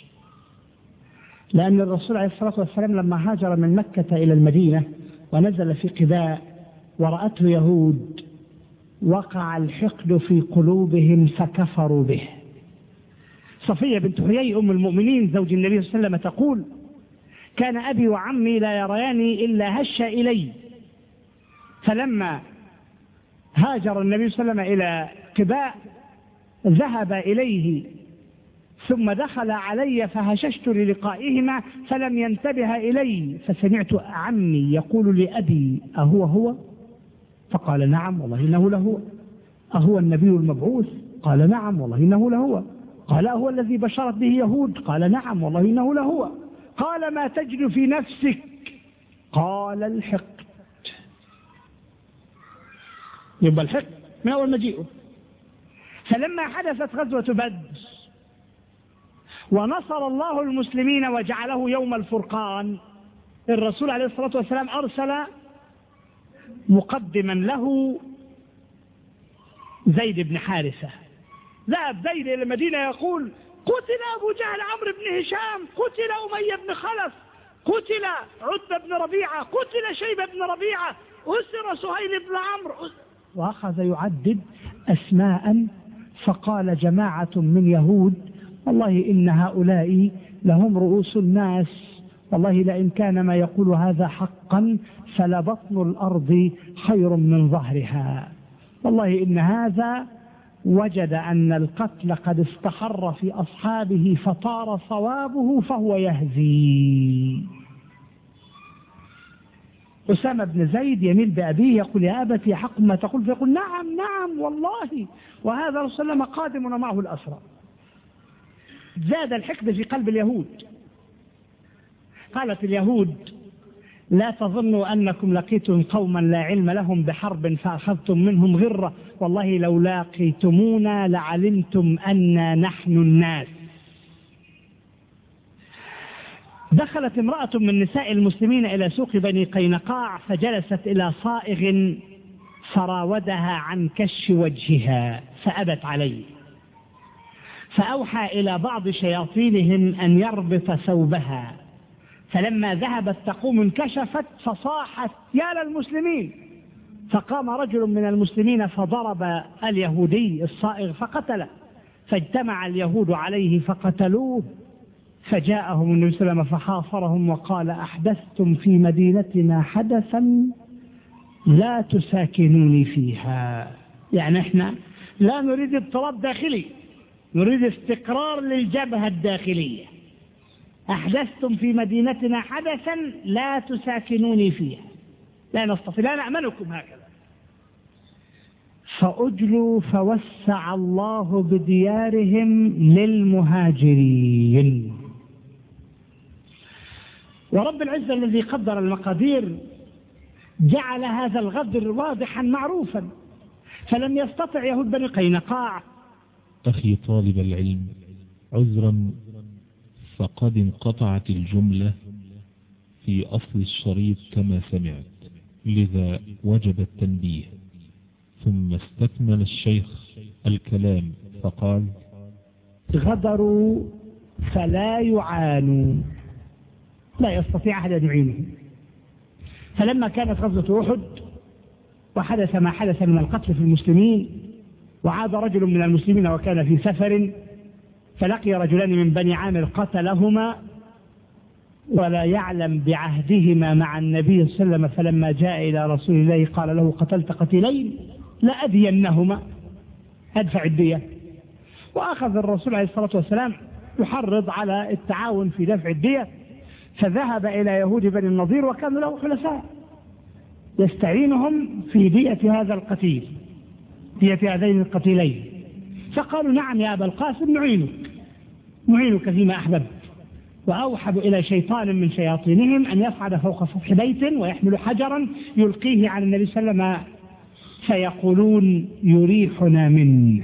لأن الرسول عليه الصلاة والسلام لما هاجر من مكة إلى المدينة ونزل في قباء ورأته يهود وقع الحقد في قلوبهم فكفروا به. صفية بنت حيي أم المؤمنين زوج النبي صلى الله عليه وسلم تقول: كان أبي وعمي لا يرياني إلا هش إلي، فلما هاجر النبي صلى الله عليه وسلم إلى قباء ذهب إليه ثم دخل علي فهششت للقائهما فلم ينتبه إلي، فسمعت عمي يقول لأبي: أهو هو؟ فقال: نعم والله إنه لهو. أهو النبي المبعوث؟ قال: نعم والله إنه لهو. قال: أهو الذي بشرت به يهود؟ قال: نعم والله إنه لهو. قال: ما تجد في نفسك؟ قال: الحقد. يبقى الحقد من أول مجيئه. فلما حدثت غزوة بدر ونصر الله المسلمين وجعله يوم الفرقان، الرسول عليه الصلاة والسلام أرسل مقدما له زيد بن حارثة. ذهب زيد إلى المدينة يقول: قتل أبو جهل عمرو بن هشام، قتل أمية بن خلف، قتل عتبة بن ربيعة، قتل شيبة بن ربيعة، أسر سهيل بن عمرو، وأخذ يعدد أسماء. فقال جماعة من يهود: والله إن هؤلاء لهم رؤوس الناس، والله لئن كان ما يقول هذا حقا فلبطن الأرض خير من ظهرها، والله إن هذا وجد أن القتل قد استحر في أصحابه فطار صوابه فهو يهزي. أسامة بن زيد يميل بأبيه يقول: يا أبتي حق ما تقول؟ فيقول: نعم نعم والله. وهذا رسول الله قادم ومعه الأسرى. زاد الحقد في قلب اليهود. قالت اليهود: لا تظنوا أنكم لقيتم قوما لا علم لهم بحرب فأخذتم منهم غرة، والله لو لاقيتمونا لعلمتم أننا نحن الناس. دخلت امرأة من نساء المسلمين إلى سوق بني قينقاع فجلست إلى صائغ فراودها عن كش وجهها فأبت عليه، فأوحى إلى بعض شياطينهم أن يربط ثوبها، فلما ذهبت تقوم انكشفت فصاحت: يا للمسلمين! فقام رجل من المسلمين فضرب اليهودي الصائغ فقتله، فاجتمع اليهود عليه فقتلوه، فجاءهم النبي صلى الله عليه وسلم فحاصرهم وقال: أحدثتم في مدينتنا حدثا لا تساكنوني فيها. يعني احنا لا نريد اضطراب داخلي، نريد استقرار للجبهة الداخلية. أحدثتم في مدينتنا حدثا لا تساكنوني فيها، لا نستطيع، لا نأمنكم هكذا. فأجلوا فوسع الله بديارهم للمهاجرين. ورب العزة الذي قدر المقادير جعل هذا الغدر واضحا معروفا، فلم يستطع يهود بني قينقاع. أخي طالب العلم، عذرا فقد انقطعت الجملة في أصل الشريط كما سمعت، لذا وجب التنبيه. ثم استكمل الشيخ الكلام فقال: غدروا فلا يعانوا، لا يستطيع أحد أن يعينهم. فلما كانت غزوة أحد وحدث ما حدث من القتل في المسلمين وعاد رجل من المسلمين وكان في سفر فلقي رجلان من بني عامر قتلهما ولا يعلم بعهدهما مع النبي صلى الله عليه وسلم، فلما جاء إلى رسول الله قال له قتلت قتيلين لأدينهما، أدفع الدية. وأخذ الرسول عليه الصلاة والسلام يحرض على التعاون في دفع الدية، فذهب إلى يهود بني النضير وكانوا له حلفاء يستعينهم في دية هذا القتيل، دية هذين القتيلين، فقالوا نعم يا أبا القاسم نعينك نعينك فيما أحببت. وأوحب إلى شيطان من شياطينهم أن يصعد فوق سطح بيت ويحمل حجرا يلقيه على النبي صلى الله عليه وسلم فيقولون يريحنا منه.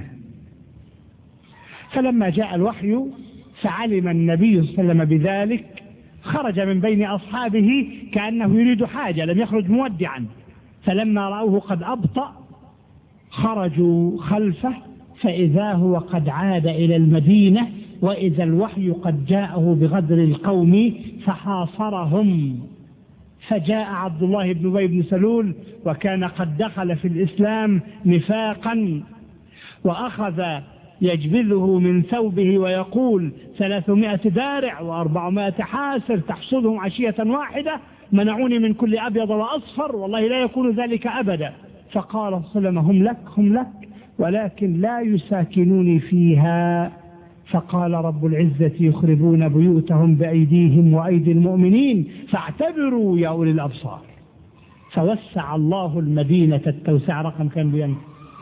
فلما جاء الوحي فعلم النبي صلى الله عليه وسلم بذلك خرج من بين أصحابه كأنه يريد حاجة، لم يخرج مودعا، فلما رأوه قد أبطأ خرجوا خلفه فإذا هو قد عاد إلى المدينة وإذا الوحي قد جاءه بغدر القوم فحاصرهم. فجاء عبد الله بن أبي بن سلول وكان قد دخل في الإسلام نفاقا، وأخذ يجبذه من ثوبه ويقول ثلاثمائة دارع وأربعمائة حاسر تحصدهم عشية واحدة، منعوني من كل أبيض وأصفر، والله لا يكون ذلك أبدا. فقال صلى الله عليه وسلم هم لك هم لك ولكن لا يساكنوني فيها. فقال رب العزة يخربون بيوتهم بأيديهم وأيدي المؤمنين فاعتبروا يا أولي الأبصار. فوسع الله المدينة التوسع. رقم كان بيان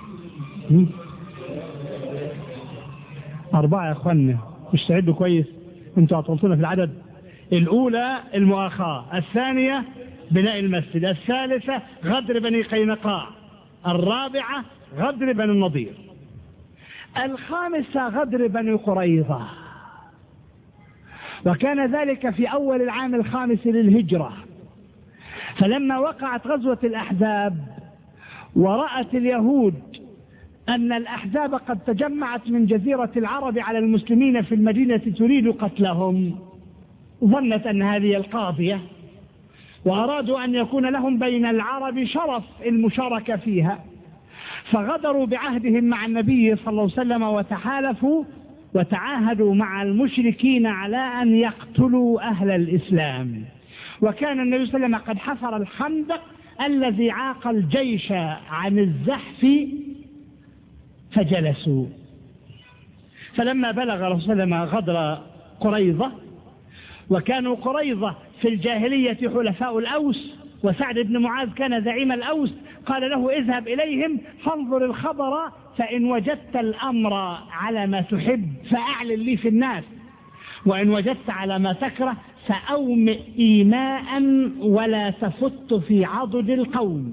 أربعة يا أخوانا، مش تعدوا كويس، انتوا أطلتونا في العدد. الأولى المؤاخاة، الثانية بناء المسجد، الثالثة غدر بني قينقاع، الرابعة غدر بني النضير، الخامسة غدر بني قريظة. وكان ذلك في أول العام الخامس للهجرة. فلما وقعت غزوة الأحزاب ورأت اليهود أن الأحزاب قد تجمعت من جزيرة العرب على المسلمين في المدينة تريد قتلهم، ظنت أن هذه القاضية، وأرادوا أن يكون لهم بين العرب شرف المشاركة فيها، فغدروا بعهدهم مع النبي صلى الله عليه وسلم وتحالفوا وتعاهدوا مع المشركين على أن يقتلوا أهل الإسلام. وكان النبي صلى الله عليه وسلم قد حفر الخندق الذي عاق الجيش عن الزحف فجلسوا. فلما بلغ رسول الله صلى الله عليه وسلم غدر قريظة، وكانوا قريظة في الجاهلية حلفاء الأوس، وسعد بن معاذ كان زعيم الأوس، قال له اذهب إليهم فانظر الخبر، فإن وجدت الأمر على ما تحب فأعلن لي في الناس، وإن وجدت على ما تكره فأومئ إيماء ولا تفت في عضد القوم.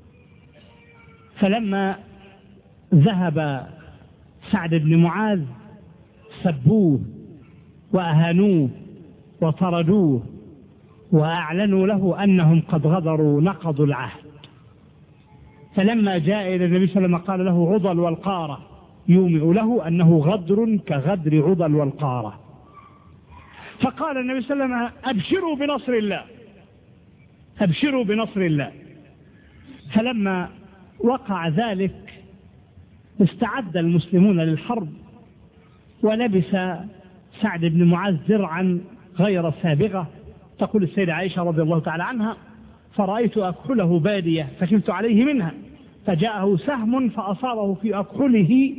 فلما ذهب سعد بن معاذ سبوه وأهانوه وطردوه وأعلنوا له أنهم قد غدروا نقضوا العهد. فلما جاء إلى النبي صلى الله عليه وسلم قال له عضل والقارة، يومئ له أنه غدر كغدر عضل والقارة. فقال النبي صلى الله عليه وسلم أبشروا بنصر الله، أبشروا بنصر الله. فلما وقع ذلك استعد المسلمون للحرب، ولبس سعد بن معاذ درعا غير سابغة. تقول السيدة عائشة رضي الله تعالى عنها فرأيت أكحله بادية فكلت عليه منها، فجاءه سهم فأصابه في أكحله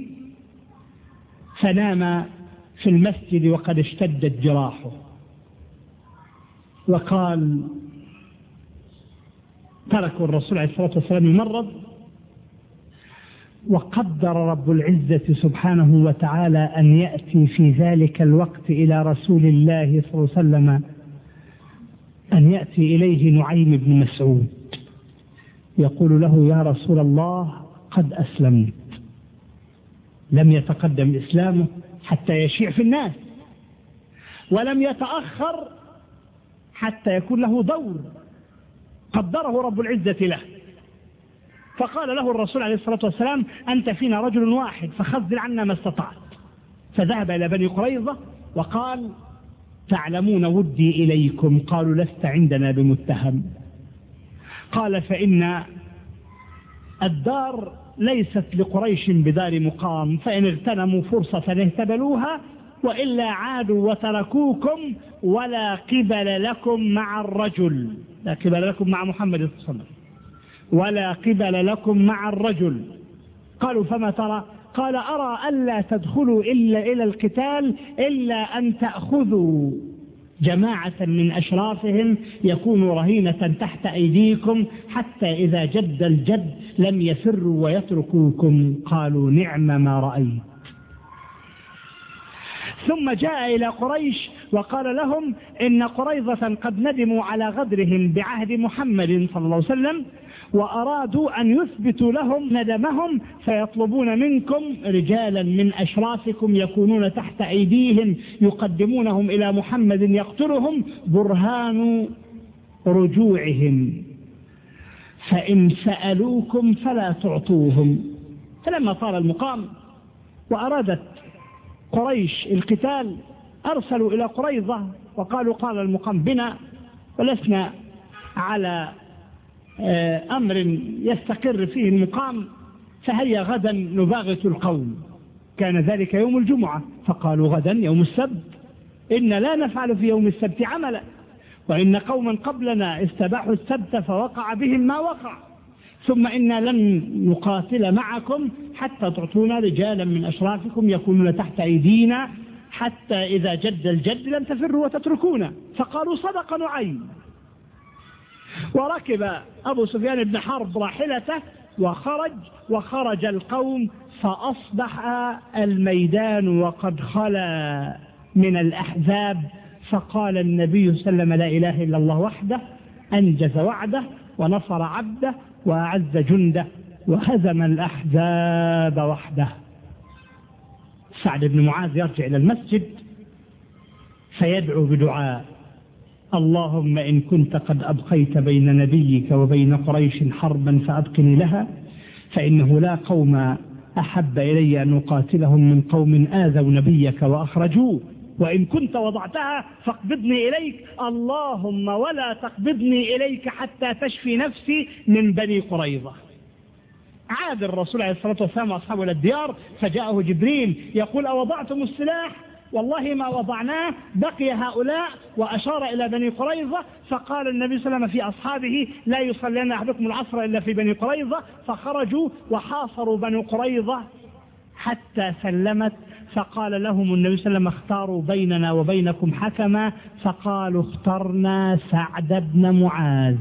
فنام في المسجد وقد اشتدت جراحه. وقال تركوا الرسول عليه الصلاة والسلام يمرض، وقدر رب العزة سبحانه وتعالى أن يأتي في ذلك الوقت إلى رسول الله صلى الله عليه وسلم، أن يأتي إليه نعيم بن مسعود يقول له يا رسول الله قد أسلمت. لم يتقدم إسلامه حتى يشيع في الناس، ولم يتأخر حتى يكون له دور قدره رب العزة له. فقال له الرسول عليه الصلاة والسلام أنت فينا رجل واحد فخذل عنا ما استطعت. فذهب إلى بني قريظة وقال تعلمون ودي إليكم، قالوا لست عندنا بمتهم. قال فإن الدار ليست لقريش بدار مقام، فإن اغتنموا فرصة اهتبلوها، وإلا عادوا وتركوكم، ولا قبل لكم مع الرجل، لا قبل لكم مع محمد صلى الله عليه وسلم، ولا قبل لكم مع الرجل. قالوا فما ترى؟ قال أرى ألا تدخلوا إلا إلى القتال إلا أن تأخذوا جماعة من أشرافهم يكونوا رهينة تحت أيديكم، حتى إذا جد الجد لم يفروا ويتركوكم. قالوا نعم ما رأيت. ثم جاء إلى قريش وقال لهم إن قريظة قد ندموا على غدرهم بعهد محمد صلى الله عليه وسلم، وأرادوا أن يثبتوا لهم ندمهم، فيطلبون منكم رجالا من أشرافكم يكونون تحت أيديهم يقدمونهم إلى محمد يقتلهم برهان رجوعهم، فإن سألوكم فلا تعطوهم. فلما طال المقام وأرادت قريش القتال أرسلوا إلى قريظة وقالوا قال المقام بنا ولسنا على أمر يستقر فيه المقام، فهيا غدا نباغت القوم. كان ذلك يوم الجمعة، فقالوا غدا يوم السبت إن لا نفعل في يوم السبت عملا، وإن قوما قبلنا استباحوا السبت فوقع بهم ما وقع، ثم إنا لن نقاتل معكم حتى تعطونا رجالا من أشرافكم يكونون تحت أيدينا، حتى إذا جد الجد لن تفروا وتتركونا. فقالوا صدق نعيم. وركب أبو سفيان بن حرب راحلته وخرج، وخرج القوم، فأصبح الميدان وقد خلا من الأحزاب. فقال النبي صلى الله عليه وسلم لا إله إلا الله وحده أنجز وعده ونصر عبده وأعز جنده وهزم الأحزاب وحده. سعد بن معاذ يرجع إلى المسجد فيدعو بدعاء: اللهم إن كنت قد أبقيت بين نبيك وبين قريش حربا فأبقني لها، فإنه لا قوم أحب إلي أن أقاتلهم من قوم آذوا نبيك وأخرجوه، وإن كنت وضعتها فاقبضني إليك، اللهم ولا تقبضني إليك حتى تشفي نفسي من بني قريظة. عاد الرسول عليه الصلاة والسلام وأصحابه إلى الديار، فجاءه جبريل يقول: أوضعتم السلاح؟ والله ما وضعناه، بقي هؤلاء، وأشار إلى بني قريظة. فقال النبي صلى الله عليه وسلم في أصحابه: لا يصلين أحدكم العصر إلا في بني قريظة. فخرجوا وحاصروا بني قريظة حتى سلمت. فقال لهم النبي صلى الله عليه وسلم: اختاروا بيننا وبينكم حكما. فقالوا: اخترنا سعد بن معاذ.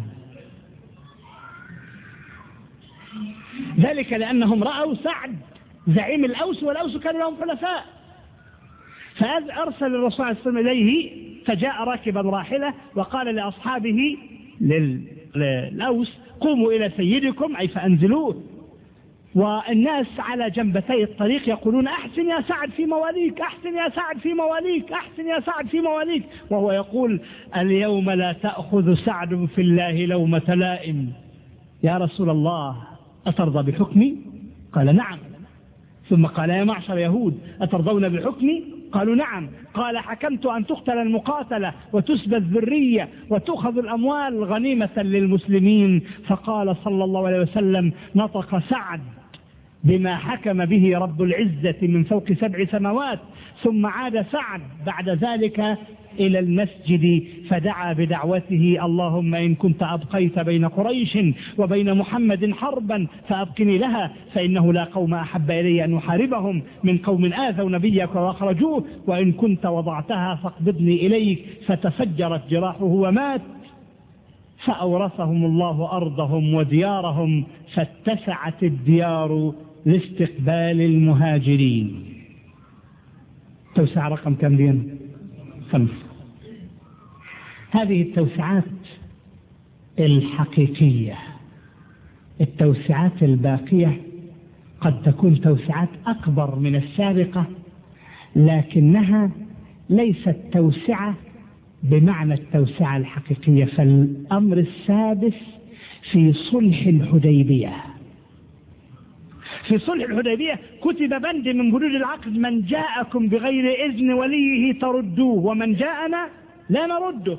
ذلك لأنهم رأوا سعد زعيم الأوس، والأوس كانوا لهم حلفاء. فأرسل الرسول عليه الصلاة والسلام إليه، فجاء راكبا راحلة وقال لأصحابه للأوس: قوموا إلى سيدكم، أي فأنزلوه. والناس على جنبتي الطريق يقولون: أحسن يا سعد في مواليك، أحسن يا سعد في مواليك، أحسن يا سعد في مواليك. وهو يقول: اليوم لا تأخذ سعد في الله لومة لائم. يا رسول الله أترضى بحكمي؟ قال: نعم. ثم قال: يا معشر يهود أترضون بحكمي؟ قالوا: نعم. قال: حكمت أن تقتل المقاتلة وتسبى الذرية وتأخذ الأموال غنيمة للمسلمين. فقال صلى الله عليه وسلم: نطق سعد بما حكم به رب العزة من فوق سبع سماوات. ثم عاد سعد بعد ذلك إلى المسجد فدعا بدعوته: اللهم إن كنت أبقيت بين قريش وبين محمد حربا فأبقني لها، فإنه لا قوم أحب إلي أن أحاربهم من قوم آذوا نبيك وأخرجوه، وإن كنت وضعتها فاقبضني إليك. فتفجرت جراحه ومات. فأورثهم الله أرضهم وديارهم، فاتسعت الديار لاستقبال المهاجرين. توسع رقم كم دين؟ خمس. هذه التوسعات الحقيقية. التوسعات الباقية قد تكون توسعات أكبر من السابقة، لكنها ليست توسعة بمعنى التوسعة الحقيقية. فالأمر السادس في صلح الحديبية. في صلح الحديبية كتب بند من بنود العقد: من جاءكم بغير إذن وليه تردوه، ومن جاءنا لا نرده.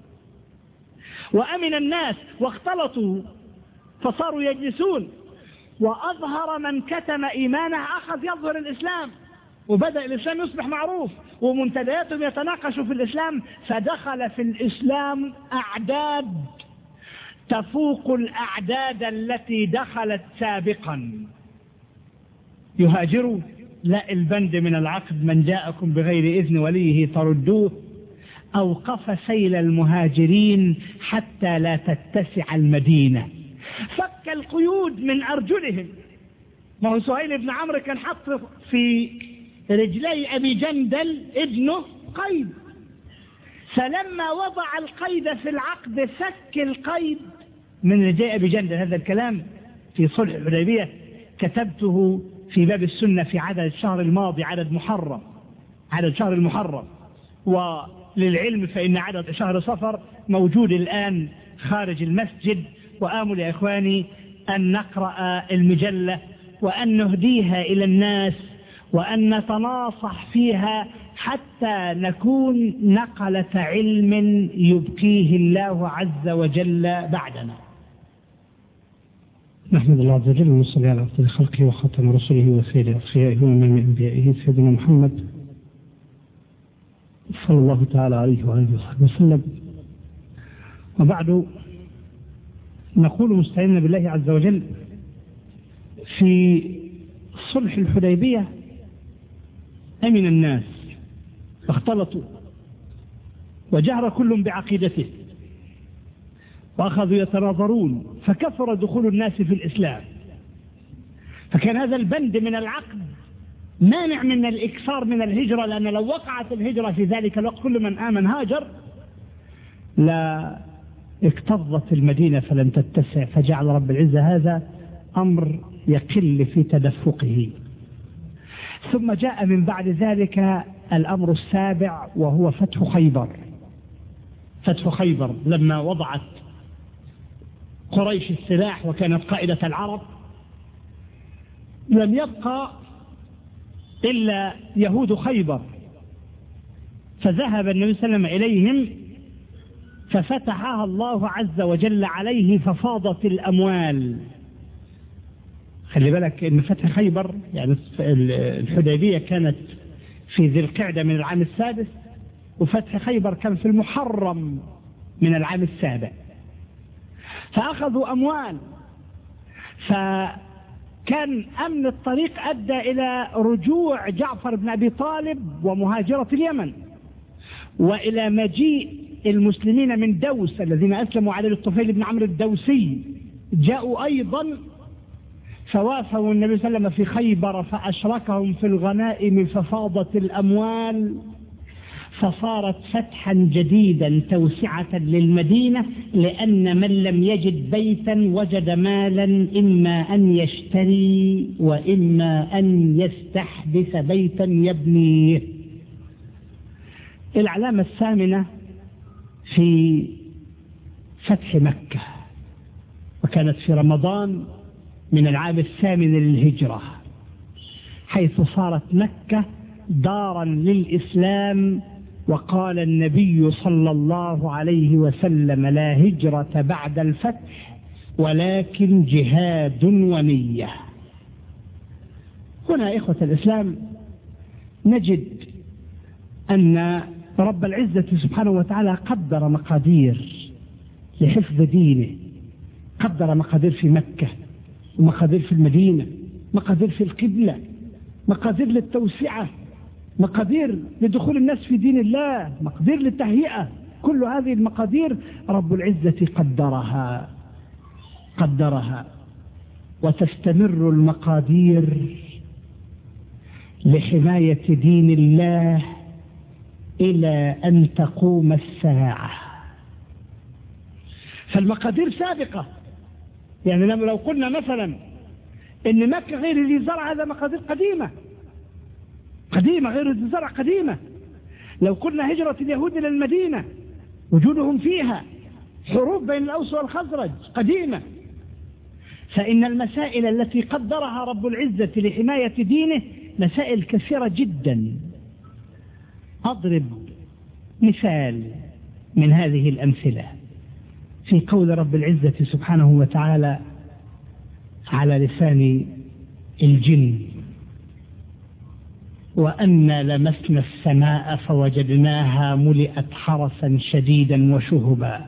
وأمن الناس واختلطوا فصاروا يجلسون، وأظهر من كتم إيمانه أخذ يظهر الإسلام، وبدأ الإسلام يصبح معروف، ومنتدياتهم يتناقشوا في الإسلام، فدخل في الإسلام أعداد تفوق الأعداد التي دخلت سابقا. يهاجروا، لا، البند من العقد من جاءكم بغير إذن وليه تردوه. أوقف سيل المهاجرين حتى لا تتسع المدينة، فك القيود من أرجلهم. ما هو سهيل بن عمرو كان حط في رجلي أبي جندل ابنه قيد، فلما وضع القيد في العقد فك القيد من رجلي أبي جندل. هذا الكلام في صلح الحديبية كتبته في باب السنة في عدد الشهر الماضي، عدد محرم، عدد شهر المحرم. وللعلم فإن عدد شهر صفر موجود الآن خارج المسجد، وآمل يا إخواني أن نقرأ المجلة وأن نهديها إلى الناس وأن نتناصح فيها حتى نكون نقلة علم يبقيه الله عز وجل بعدنا. نحمد الله عز وجل ونصلي على أفضل خلقه وخاتم رسله وسيد أصفيائه ومن أنبيائه سيدنا محمد صلى الله تعالى عليه وآله وصحبه وسلم. وبعد، نقول مستعينين بالله عز وجل في صلح الحديبية أمن الناس فاختلطوا وجهر كل بعقيدته وأخذوا يتناظرون، فكثر دخول الناس في الإسلام، فكان هذا البند من العقد مانع من الإكثار من الهجرة، لأن لو وقعت الهجرة في ذلك الوقت كل من آمن هاجر لا اكتظت المدينة فلم تتسع، فجعل رب العزة هذا أمر يقل في تدفقه. ثم جاء من بعد ذلك الأمر السابع وهو فتح خيبر. فتح خيبر لما وضعت قريش السلاح وكانت قائدة العرب، لم يبقى إلا يهود خيبر، فذهب النبي صلى الله عليه وسلم إليهم ففتحها الله عز وجل عليه ففاضت الأموال. خلي بالك إن فتح خيبر يعني الحديبية كانت في ذي القعدة من العام السادس، وفتح خيبر كان في المحرم من العام السابع، فأخذوا أموال، فكان أمن الطريق أدى إلى رجوع جعفر بن أبي طالب ومهاجرة اليمن، وإلى مجيء المسلمين من دوس الذين أسلموا على الطفيل بن عمرو الدوسي، جاءوا أيضا فوافوا النبي صلى الله عليه وسلم في خيبر فأشركهم في الغنائم ففاضت الأموال، فصارت فتحا جديدا توسعة للمدينة، لأن من لم يجد بيتا وجد مالا إما أن يشتري وإما أن يستحدث بيتا يبنيه. العلامة الثامنة في فتح مكة، وكانت في رمضان من العام الثامن للهجرة، حيث صارت مكة دارا للإسلام، وقال النبي صلى الله عليه وسلم: لا هجرة بعد الفتح ولكن جهاد ونية. هنا إخوة الإسلام نجد أن رب العزة سبحانه وتعالى قدر مقادير لحفظ دينه، قدر مقادير في مكة ومقادير في المدينة، مقادير في القبلة، مقادير للتوسعة، مقادير لدخول الناس في دين الله، مقادير للتهيئة. كل هذه المقادير رب العزة قدرها قدرها وتستمر المقادير لحماية دين الله إلى أن تقوم الساعة. فالمقادير سابقة، يعني لو قلنا مثلا إن مكة غير ذي زرع، هذا مقادير قديمة قديمة غير ذي زرع قديمة. لو قلنا هجرة اليهود إلى المدينة وجودهم فيها، حروب بين الأوس والخزرج قديمة. فإن المسائل التي قدرها رب العزة لحماية دينه مسائل كثيرة جدا. أضرب مثال من هذه الأمثلة في قول رب العزة سبحانه وتعالى على لسان الجن: وأنا لمسنا السماء فوجدناها ملئت حرسا شديدا وشهبا،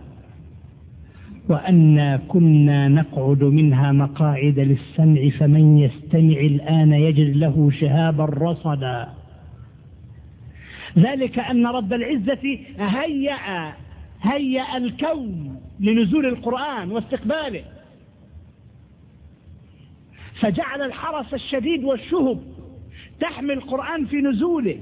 وأنا كنا نقعد منها مقاعد للسمع فمن يستمع الآن يجد له شهابا رصدا. ذلك أن رب العزة هيأ هيأ الكون لنزول القرآن واستقباله، فجعل الحرس الشديد والشهب تحمي القرآن في نزوله،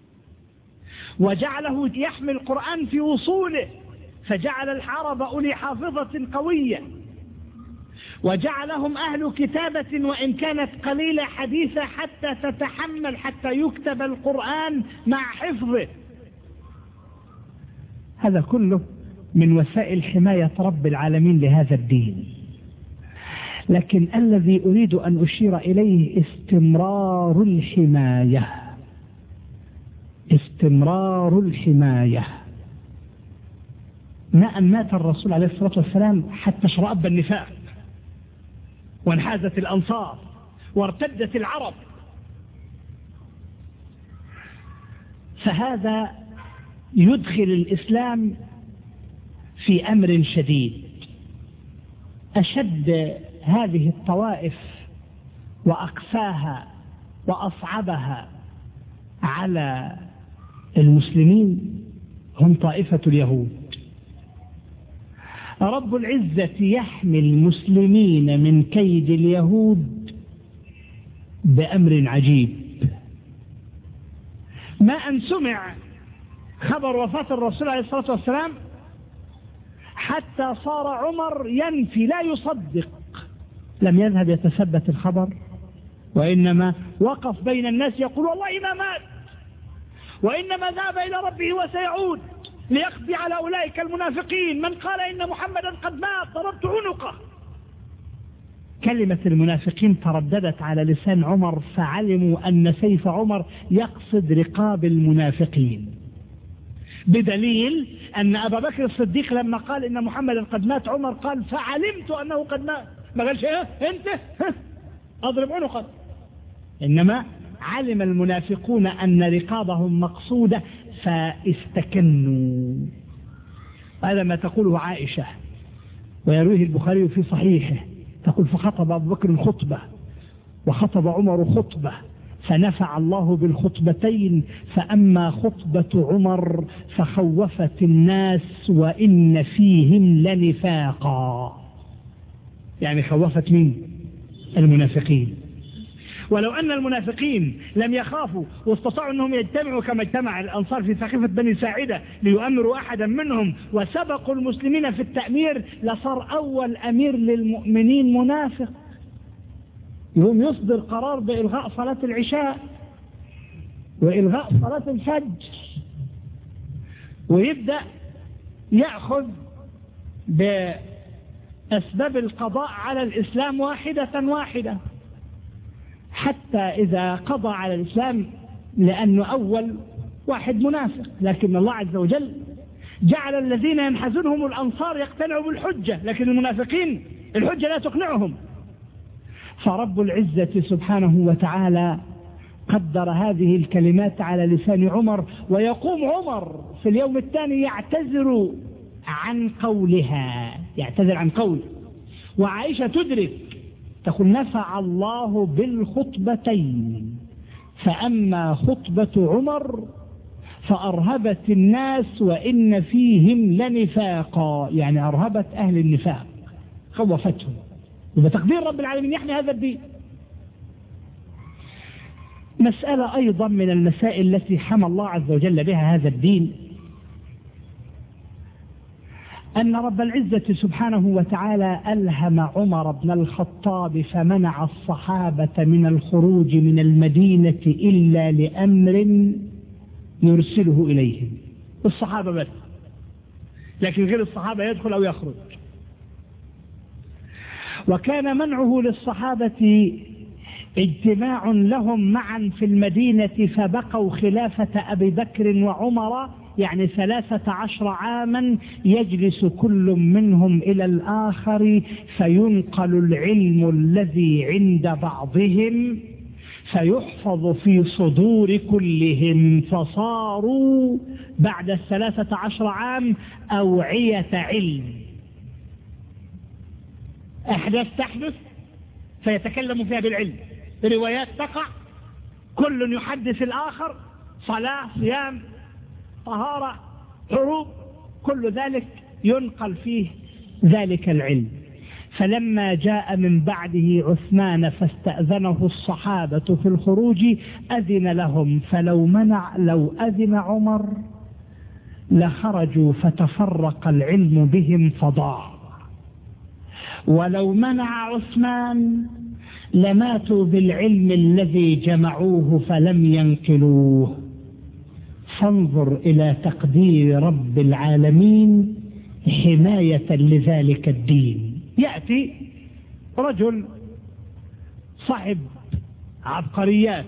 وجعله يحمي القرآن في وصوله، فجعل الحرب أولي حافظة قوية، وجعلهم أهل كتابة وإن كانت قليلة حديثة حتى تتحمل حتى يكتب القرآن مع حفظه. هذا كله من وسائل حماية رب العالمين لهذا الدين. لكن الذي أريد أن أشير إليه استمرار الحماية، استمرار الحماية. ما أن مات الرسول عليه الصلاة والسلام حتى شرأب النفاق وانحازت الأنصار وارتدت العرب، فهذا يدخل الإسلام في أمر شديد. أشد هذه الطوائف وأقساها وأصعبها على المسلمين هم طائفة اليهود. رب العزة يحمي المسلمين من كيد اليهود بأمر عجيب. ما أن سمع خبر وفاة الرسول عليه الصلاة والسلام حتى صار عمر ينفي لا يصدق، لم يذهب يتثبت الخبر، وإنما وقف بين الناس يقول والله ما مات، وإنما ذهب إلى ربه وسيعود ليقضي على أولئك المنافقين، من قال إن محمدا قد مات ضربت عنقه. كلمة المنافقين ترددت على لسان عمر، فعلموا أن سيف عمر يقصد رقاب المنافقين، بدليل أن أبا بكر الصديق لما قال إن محمدا قد مات عمر قال فعلمت أنه قد مات، ما قالش إيه أنت أضرب عنقه، إنما علم المنافقون أن رقابهم مقصودة فاستكنوا. هذا ما تقوله عائشة ويرويه البخاري في صحيحه، تقول فخطب أبو بكر خطبة وخطب عمر خطبة فنفع الله بالخطبتين، فأما خطبة عمر فخوفت الناس وإن فيهم لنفاقا، يعني خوفت مين؟ المنافقين. ولو أن المنافقين لم يخافوا واستطاعوا أنهم يجتمعوا كما اجتمع الأنصار في سقيفة بني ساعدة ليؤمروا أحدا منهم وسبقوا المسلمين في التأمير، لصار أول أمير للمؤمنين منافق، يوم يصدر قرار بإلغاء صلاة العشاء وإلغاء صلاة الفجر، ويبدأ يأخذ بأسباب القضاء على الإسلام واحدة واحدة، حتى إذا قضى على الإسلام لأنه أول واحد منافق، لكن الله عز وجل جعل الذين ينحزنهم الأنصار يقتنعوا بالحجة، لكن المنافقين الحجة لا تقنعهم. فرب العزة سبحانه وتعالى قدر هذه الكلمات على لسان عمر، ويقوم عمر في اليوم الثاني يعتذر عن قولها، يعتذر عن قول، وعائشة تدرك تقول نفع الله بالخطبتين، فأما خطبة عمر فأرهبت الناس وإن فيهم لنفاقا، يعني أرهبت أهل النفاق خوفتهم، وبتقدير رب العالمين يحمي هذا الدين. مسألة أيضا من المسائل التي حمى الله عز وجل بها هذا الدين، أن رب العزة سبحانه وتعالى ألهم عمر بن الخطاب فمنع الصحابة من الخروج من المدينة إلا لأمر يرسله إليهم، الصحابة بس، لكن غير الصحابة يدخل أو يخرج. وكان منعه للصحابة اجتماع لهم معا في المدينة فبقوا خلافة أبي بكر وعمر، يعني ثلاثة عشر عاما يجلس كل منهم إلى الآخر فينقل العلم الذي عند بعضهم فيحفظ في صدور كلهم، فصاروا بعد الثلاثة عشر عام أوعية علم. أحداث تحدث فيتكلم فيها بالعلم، روايات تقع كل يحدث الآخر، صلاة صيام طهارة حروب، كل ذلك ينقل فيه ذلك العلم. فلما جاء من بعده عثمان فاستأذنه الصحابة في الخروج أذن لهم، فلو منع لو أذن عمر لخرجوا فتفرق العلم بهم فضاع، ولو منع عثمان لماتوا بالعلم الذي جمعوه فلم ينقلوه. فانظر إلى تقدير رب العالمين حماية لذلك الدين. يأتي رجل صاحب عبقريات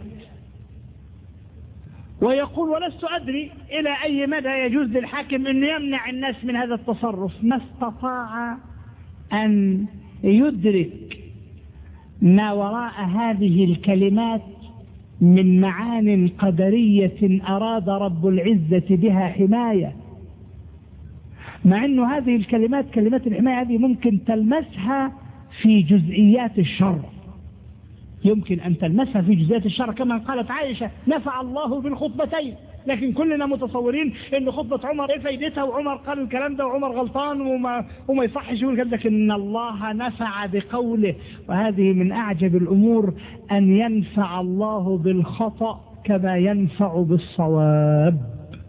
ويقول ولست أدري إلى أي مدى يجوز للحاكم أن يمنع الناس من هذا التصرف. ما استطاع أن يدرك ما وراء هذه الكلمات من معان قدرية أراد رب العزة بها حماية، مع أن هذه الكلمات كلمات الحماية هذه ممكن تلمسها في جزئيات الشر، يمكن أن تلمسها في جزئيات الشر كما قالت عائشة نفع الله بالخطبتين، لكن كلنا متصورين أن خطبة عمر إيه فايدتها، وعمر قال الكلام ده وعمر غلطان وما, وما يصحش يقول كده، لكن الله نفع بقوله. وهذه من أعجب الأمور أن ينفع الله بالخطأ كما ينفع بالصواب.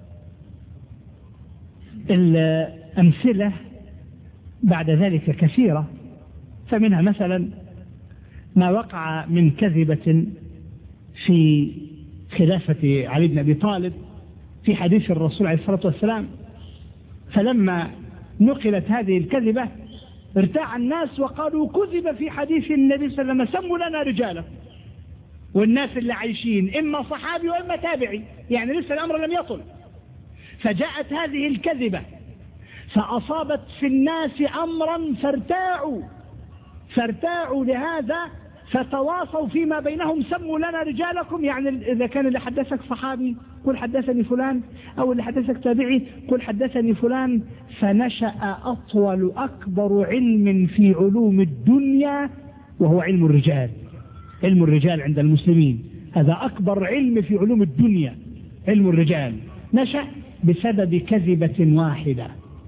الأمثلة بعد ذلك كثيرة، فمنها مثلا ما وقع من كذبة في خلافة علي بن أبي طالب في حديث الرسول عليه الصلاة والسلام، فلما نقلت هذه الكذبة ارتاع الناس وقالوا كذب في حديث النبي صلى الله عليه وسلم سموا لنا رجالا، والناس اللي عايشين إما صحابي وإما تابعي، يعني لسه الأمر لم يطل. فجاءت هذه الكذبة فأصابت في الناس أمرا فارتاعوا فارتاعوا لهذا، فتواصوا فيما بينهم سموا لنا رجالكم، يعني إذا كان اللي حدثك صحابي قل حدثني فلان، أو اللي حدثك تابعي قل حدثني فلان، فنشأ أطول أكبر علم في علوم الدنيا وهو علم الرجال. علم الرجال عند المسلمين هذا أكبر علم في علوم الدنيا، علم الرجال نشأ بسبب كذبة واحدة.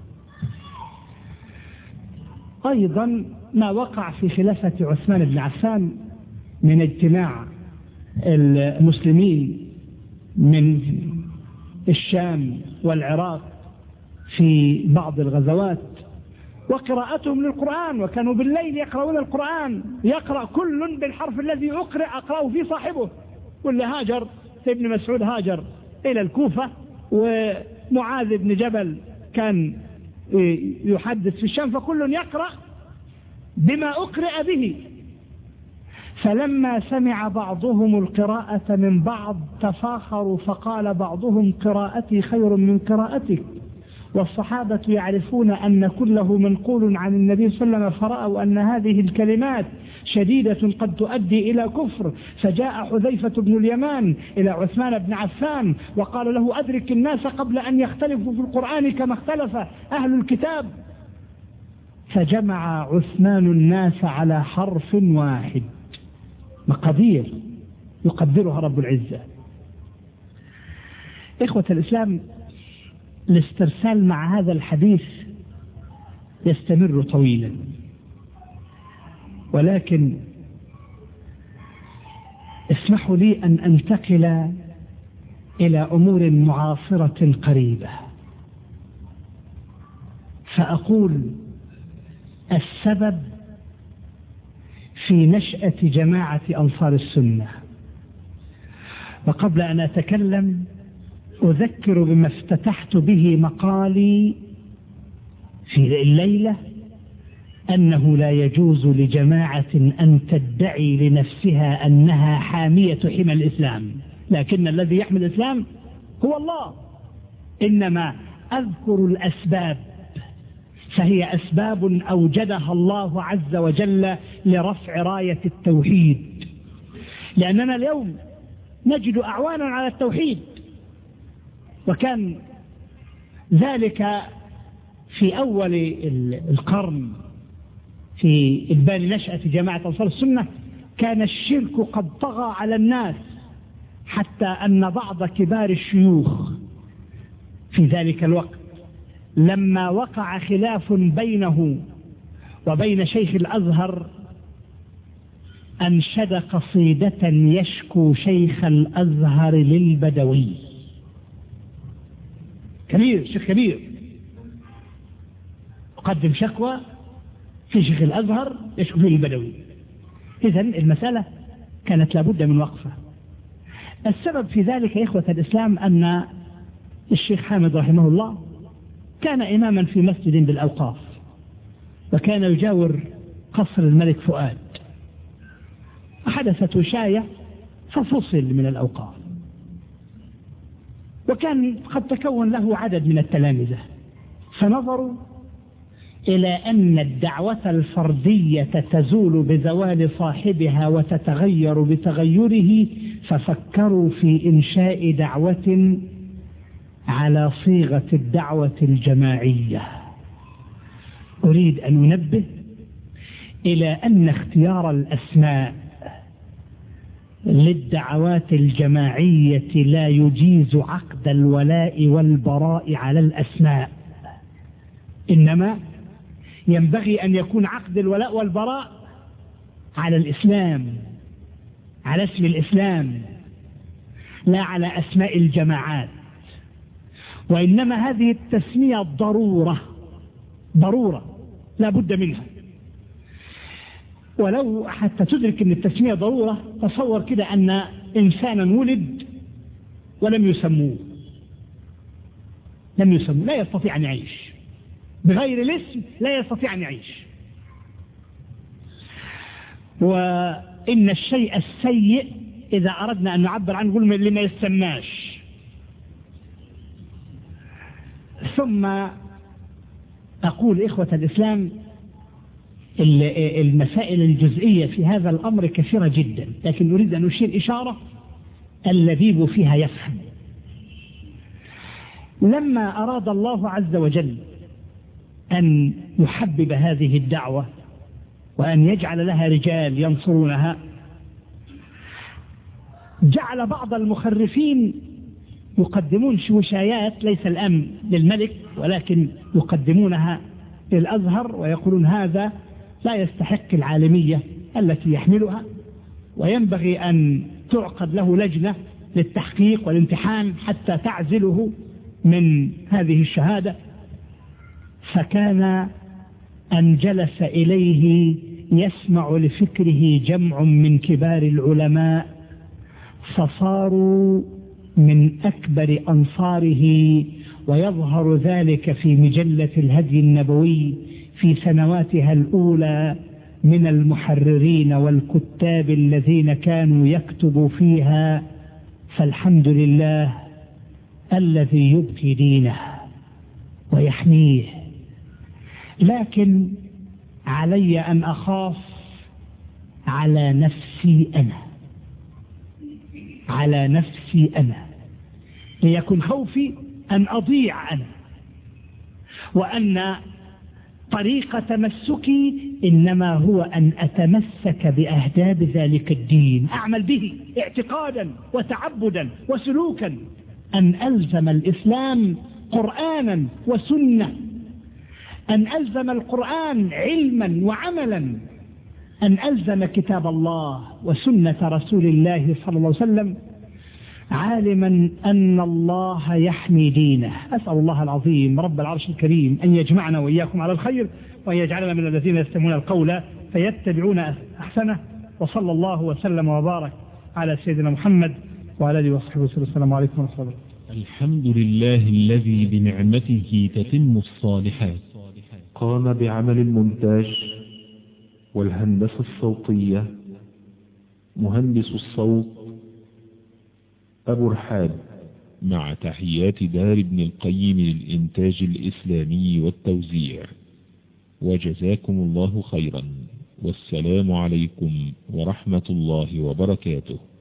أيضا ما وقع في خلافة عثمان بن عفان من اجتماع المسلمين من الشام والعراق في بعض الغزوات وقراءتهم للقرآن، وكانوا بالليل يقرؤون القرآن، يقرأ كل بالحرف الذي أقرأ أقرأه في صاحبه، واللي هاجر ابن مسعود هاجر إلى الكوفة، ومعاذ بن جبل كان يحدث في الشام، فكل يقرأ بما أقرأ به. فلما سمع بعضهم القراءة من بعض تفاخروا فقال بعضهم قراءتي خير من قراءتك، والصحابة يعرفون أن كله منقول عن النبي صلى الله عليه وسلم، فرأوا أن هذه الكلمات شديدة قد تؤدي إلى كفر، فجاء حذيفة بن اليمان إلى عثمان بن عفان وقال له أدرك الناس قبل أن يختلفوا في القرآن كما اختلف أهل الكتاب، فجمع عثمان الناس على حرف واحد، مقادير يقدرها رب العزة. إخوة الإسلام، الاسترسال مع هذا الحديث يستمر طويلا، ولكن اسمحوا لي أن أنتقل إلى أمور معاصرة قريبة، فأقول السبب في نشأة جماعة أنصار السنة. وقبل أن أتكلم أذكر بما افتتحت به مقالي في الليلة أنه لا يجوز لجماعة أن تدعي لنفسها أنها حامية حمى الإسلام، لكن الذي يحمي الإسلام هو الله. إنما أذكر الأسباب، فهي أسباب أوجدها الله عز وجل لرفع راية التوحيد، لأننا اليوم نجد أعوانا على التوحيد، وكان ذلك في أول القرن في إبان نشأة جماعة أنصار السنة. كان الشرك قد طغى على الناس، حتى أن بعض كبار الشيوخ في ذلك الوقت لما وقع خلاف بينه وبين شيخ الأزهر أنشد قصيدة يشكو شيخ الأزهر للبدوي. كبير، شيخ كبير قدم شكوى في شيخ الأزهر يشكو فيه البدوي. إذن المسألة كانت لابد من وقفة. السبب في ذلك يا إخوة الإسلام أن الشيخ حامد رحمه الله كان إماما في مسجد بالأوقاف، وكان يجاور قصر الملك فؤاد، وحدثت وشاية ففصل من الأوقاف، وكان قد تكون له عدد من التلامذة، فنظروا إلى أن الدعوة الفردية تزول بزوال صاحبها وتتغير بتغيره، ففكروا في إنشاء دعوة على صيغة الدعوة الجماعية. أريد أن أنبه إلى أن اختيار الأسماء للدعوات الجماعية لا يجيز عقد الولاء والبراء على الأسماء، إنما ينبغي أن يكون عقد الولاء والبراء على الإسلام، على اسم الإسلام، لا على أسماء الجماعات. وإنما هذه التسمية ضرورة، ضرورة لا بد منها. ولو حتى تدرك أن التسمية ضرورة، تصور كده أن إنسانا ولد ولم يسموه، لم يسموه، لا يستطيع أن يعيش بغير الاسم، لا يستطيع أن يعيش. وإن الشيء السيء إذا أردنا أن نعبر عنه نقول لما يسماش. ثم أقول إخوة الإسلام المسائل الجزئية في هذا الأمر كثيرة جدا، لكن أريد أن أشير إشارة اللبيب فيها يفهم. لما أراد الله عز وجل أن يحبب هذه الدعوة وأن يجعل لها رجال ينصرونها، جعل بعض المخرفين يقدمون وشايات ليس الآن للملك ولكن يقدمونها للأزهر، ويقولون هذا لا يستحق العالمية التي يحملها، وينبغي أن تعقد له لجنة للتحقيق والامتحان حتى تعزله من هذه الشهادة. فكان أن جلس إليه يسمع لفكره جمع من كبار العلماء، فصاروا من أكبر أنصاره، ويظهر ذلك في مجلة الهدي النبوي في سنواتها الأولى من المحررين والكتاب الذين كانوا يكتبوا فيها. فالحمد لله الذي يبقي دينه ويحميه. لكن علي أن أخاف على نفسي أنا، على نفسي أنا، ليكن خوفي أن أضيع أنا، وأن طريق تمسكي إنما هو أن أتمسك بأهداب ذلك الدين، أعمل به اعتقادا وتعبدا وسلوكا، أن ألزم الإسلام قرآنا وسنة، أن ألزم القرآن علما وعملا، أن ألزم كتاب الله وسنة رسول الله صلى الله عليه وسلم، عالما أن الله يحمي دينه. أسأل الله العظيم رب العرش الكريم أن يجمعنا وإياكم على الخير، وأن يجعلنا من الذين يستمعون القول فيتبعون أحسنه. وصلى الله وسلم وبارك على سيدنا محمد وعلى آله وصحبه وسلم. السلام عليكم ورحمة الله. الحمد لله الذي بنعمته تتم الصالحات. قام بعمل المونتاج والهندسة الصوتية مهندس الصوت أبو رحاب، مع تحيات دار ابن القيم للإنتاج الإسلامي والتوزيع. وجزاكم الله خيرا، والسلام عليكم ورحمة الله وبركاته.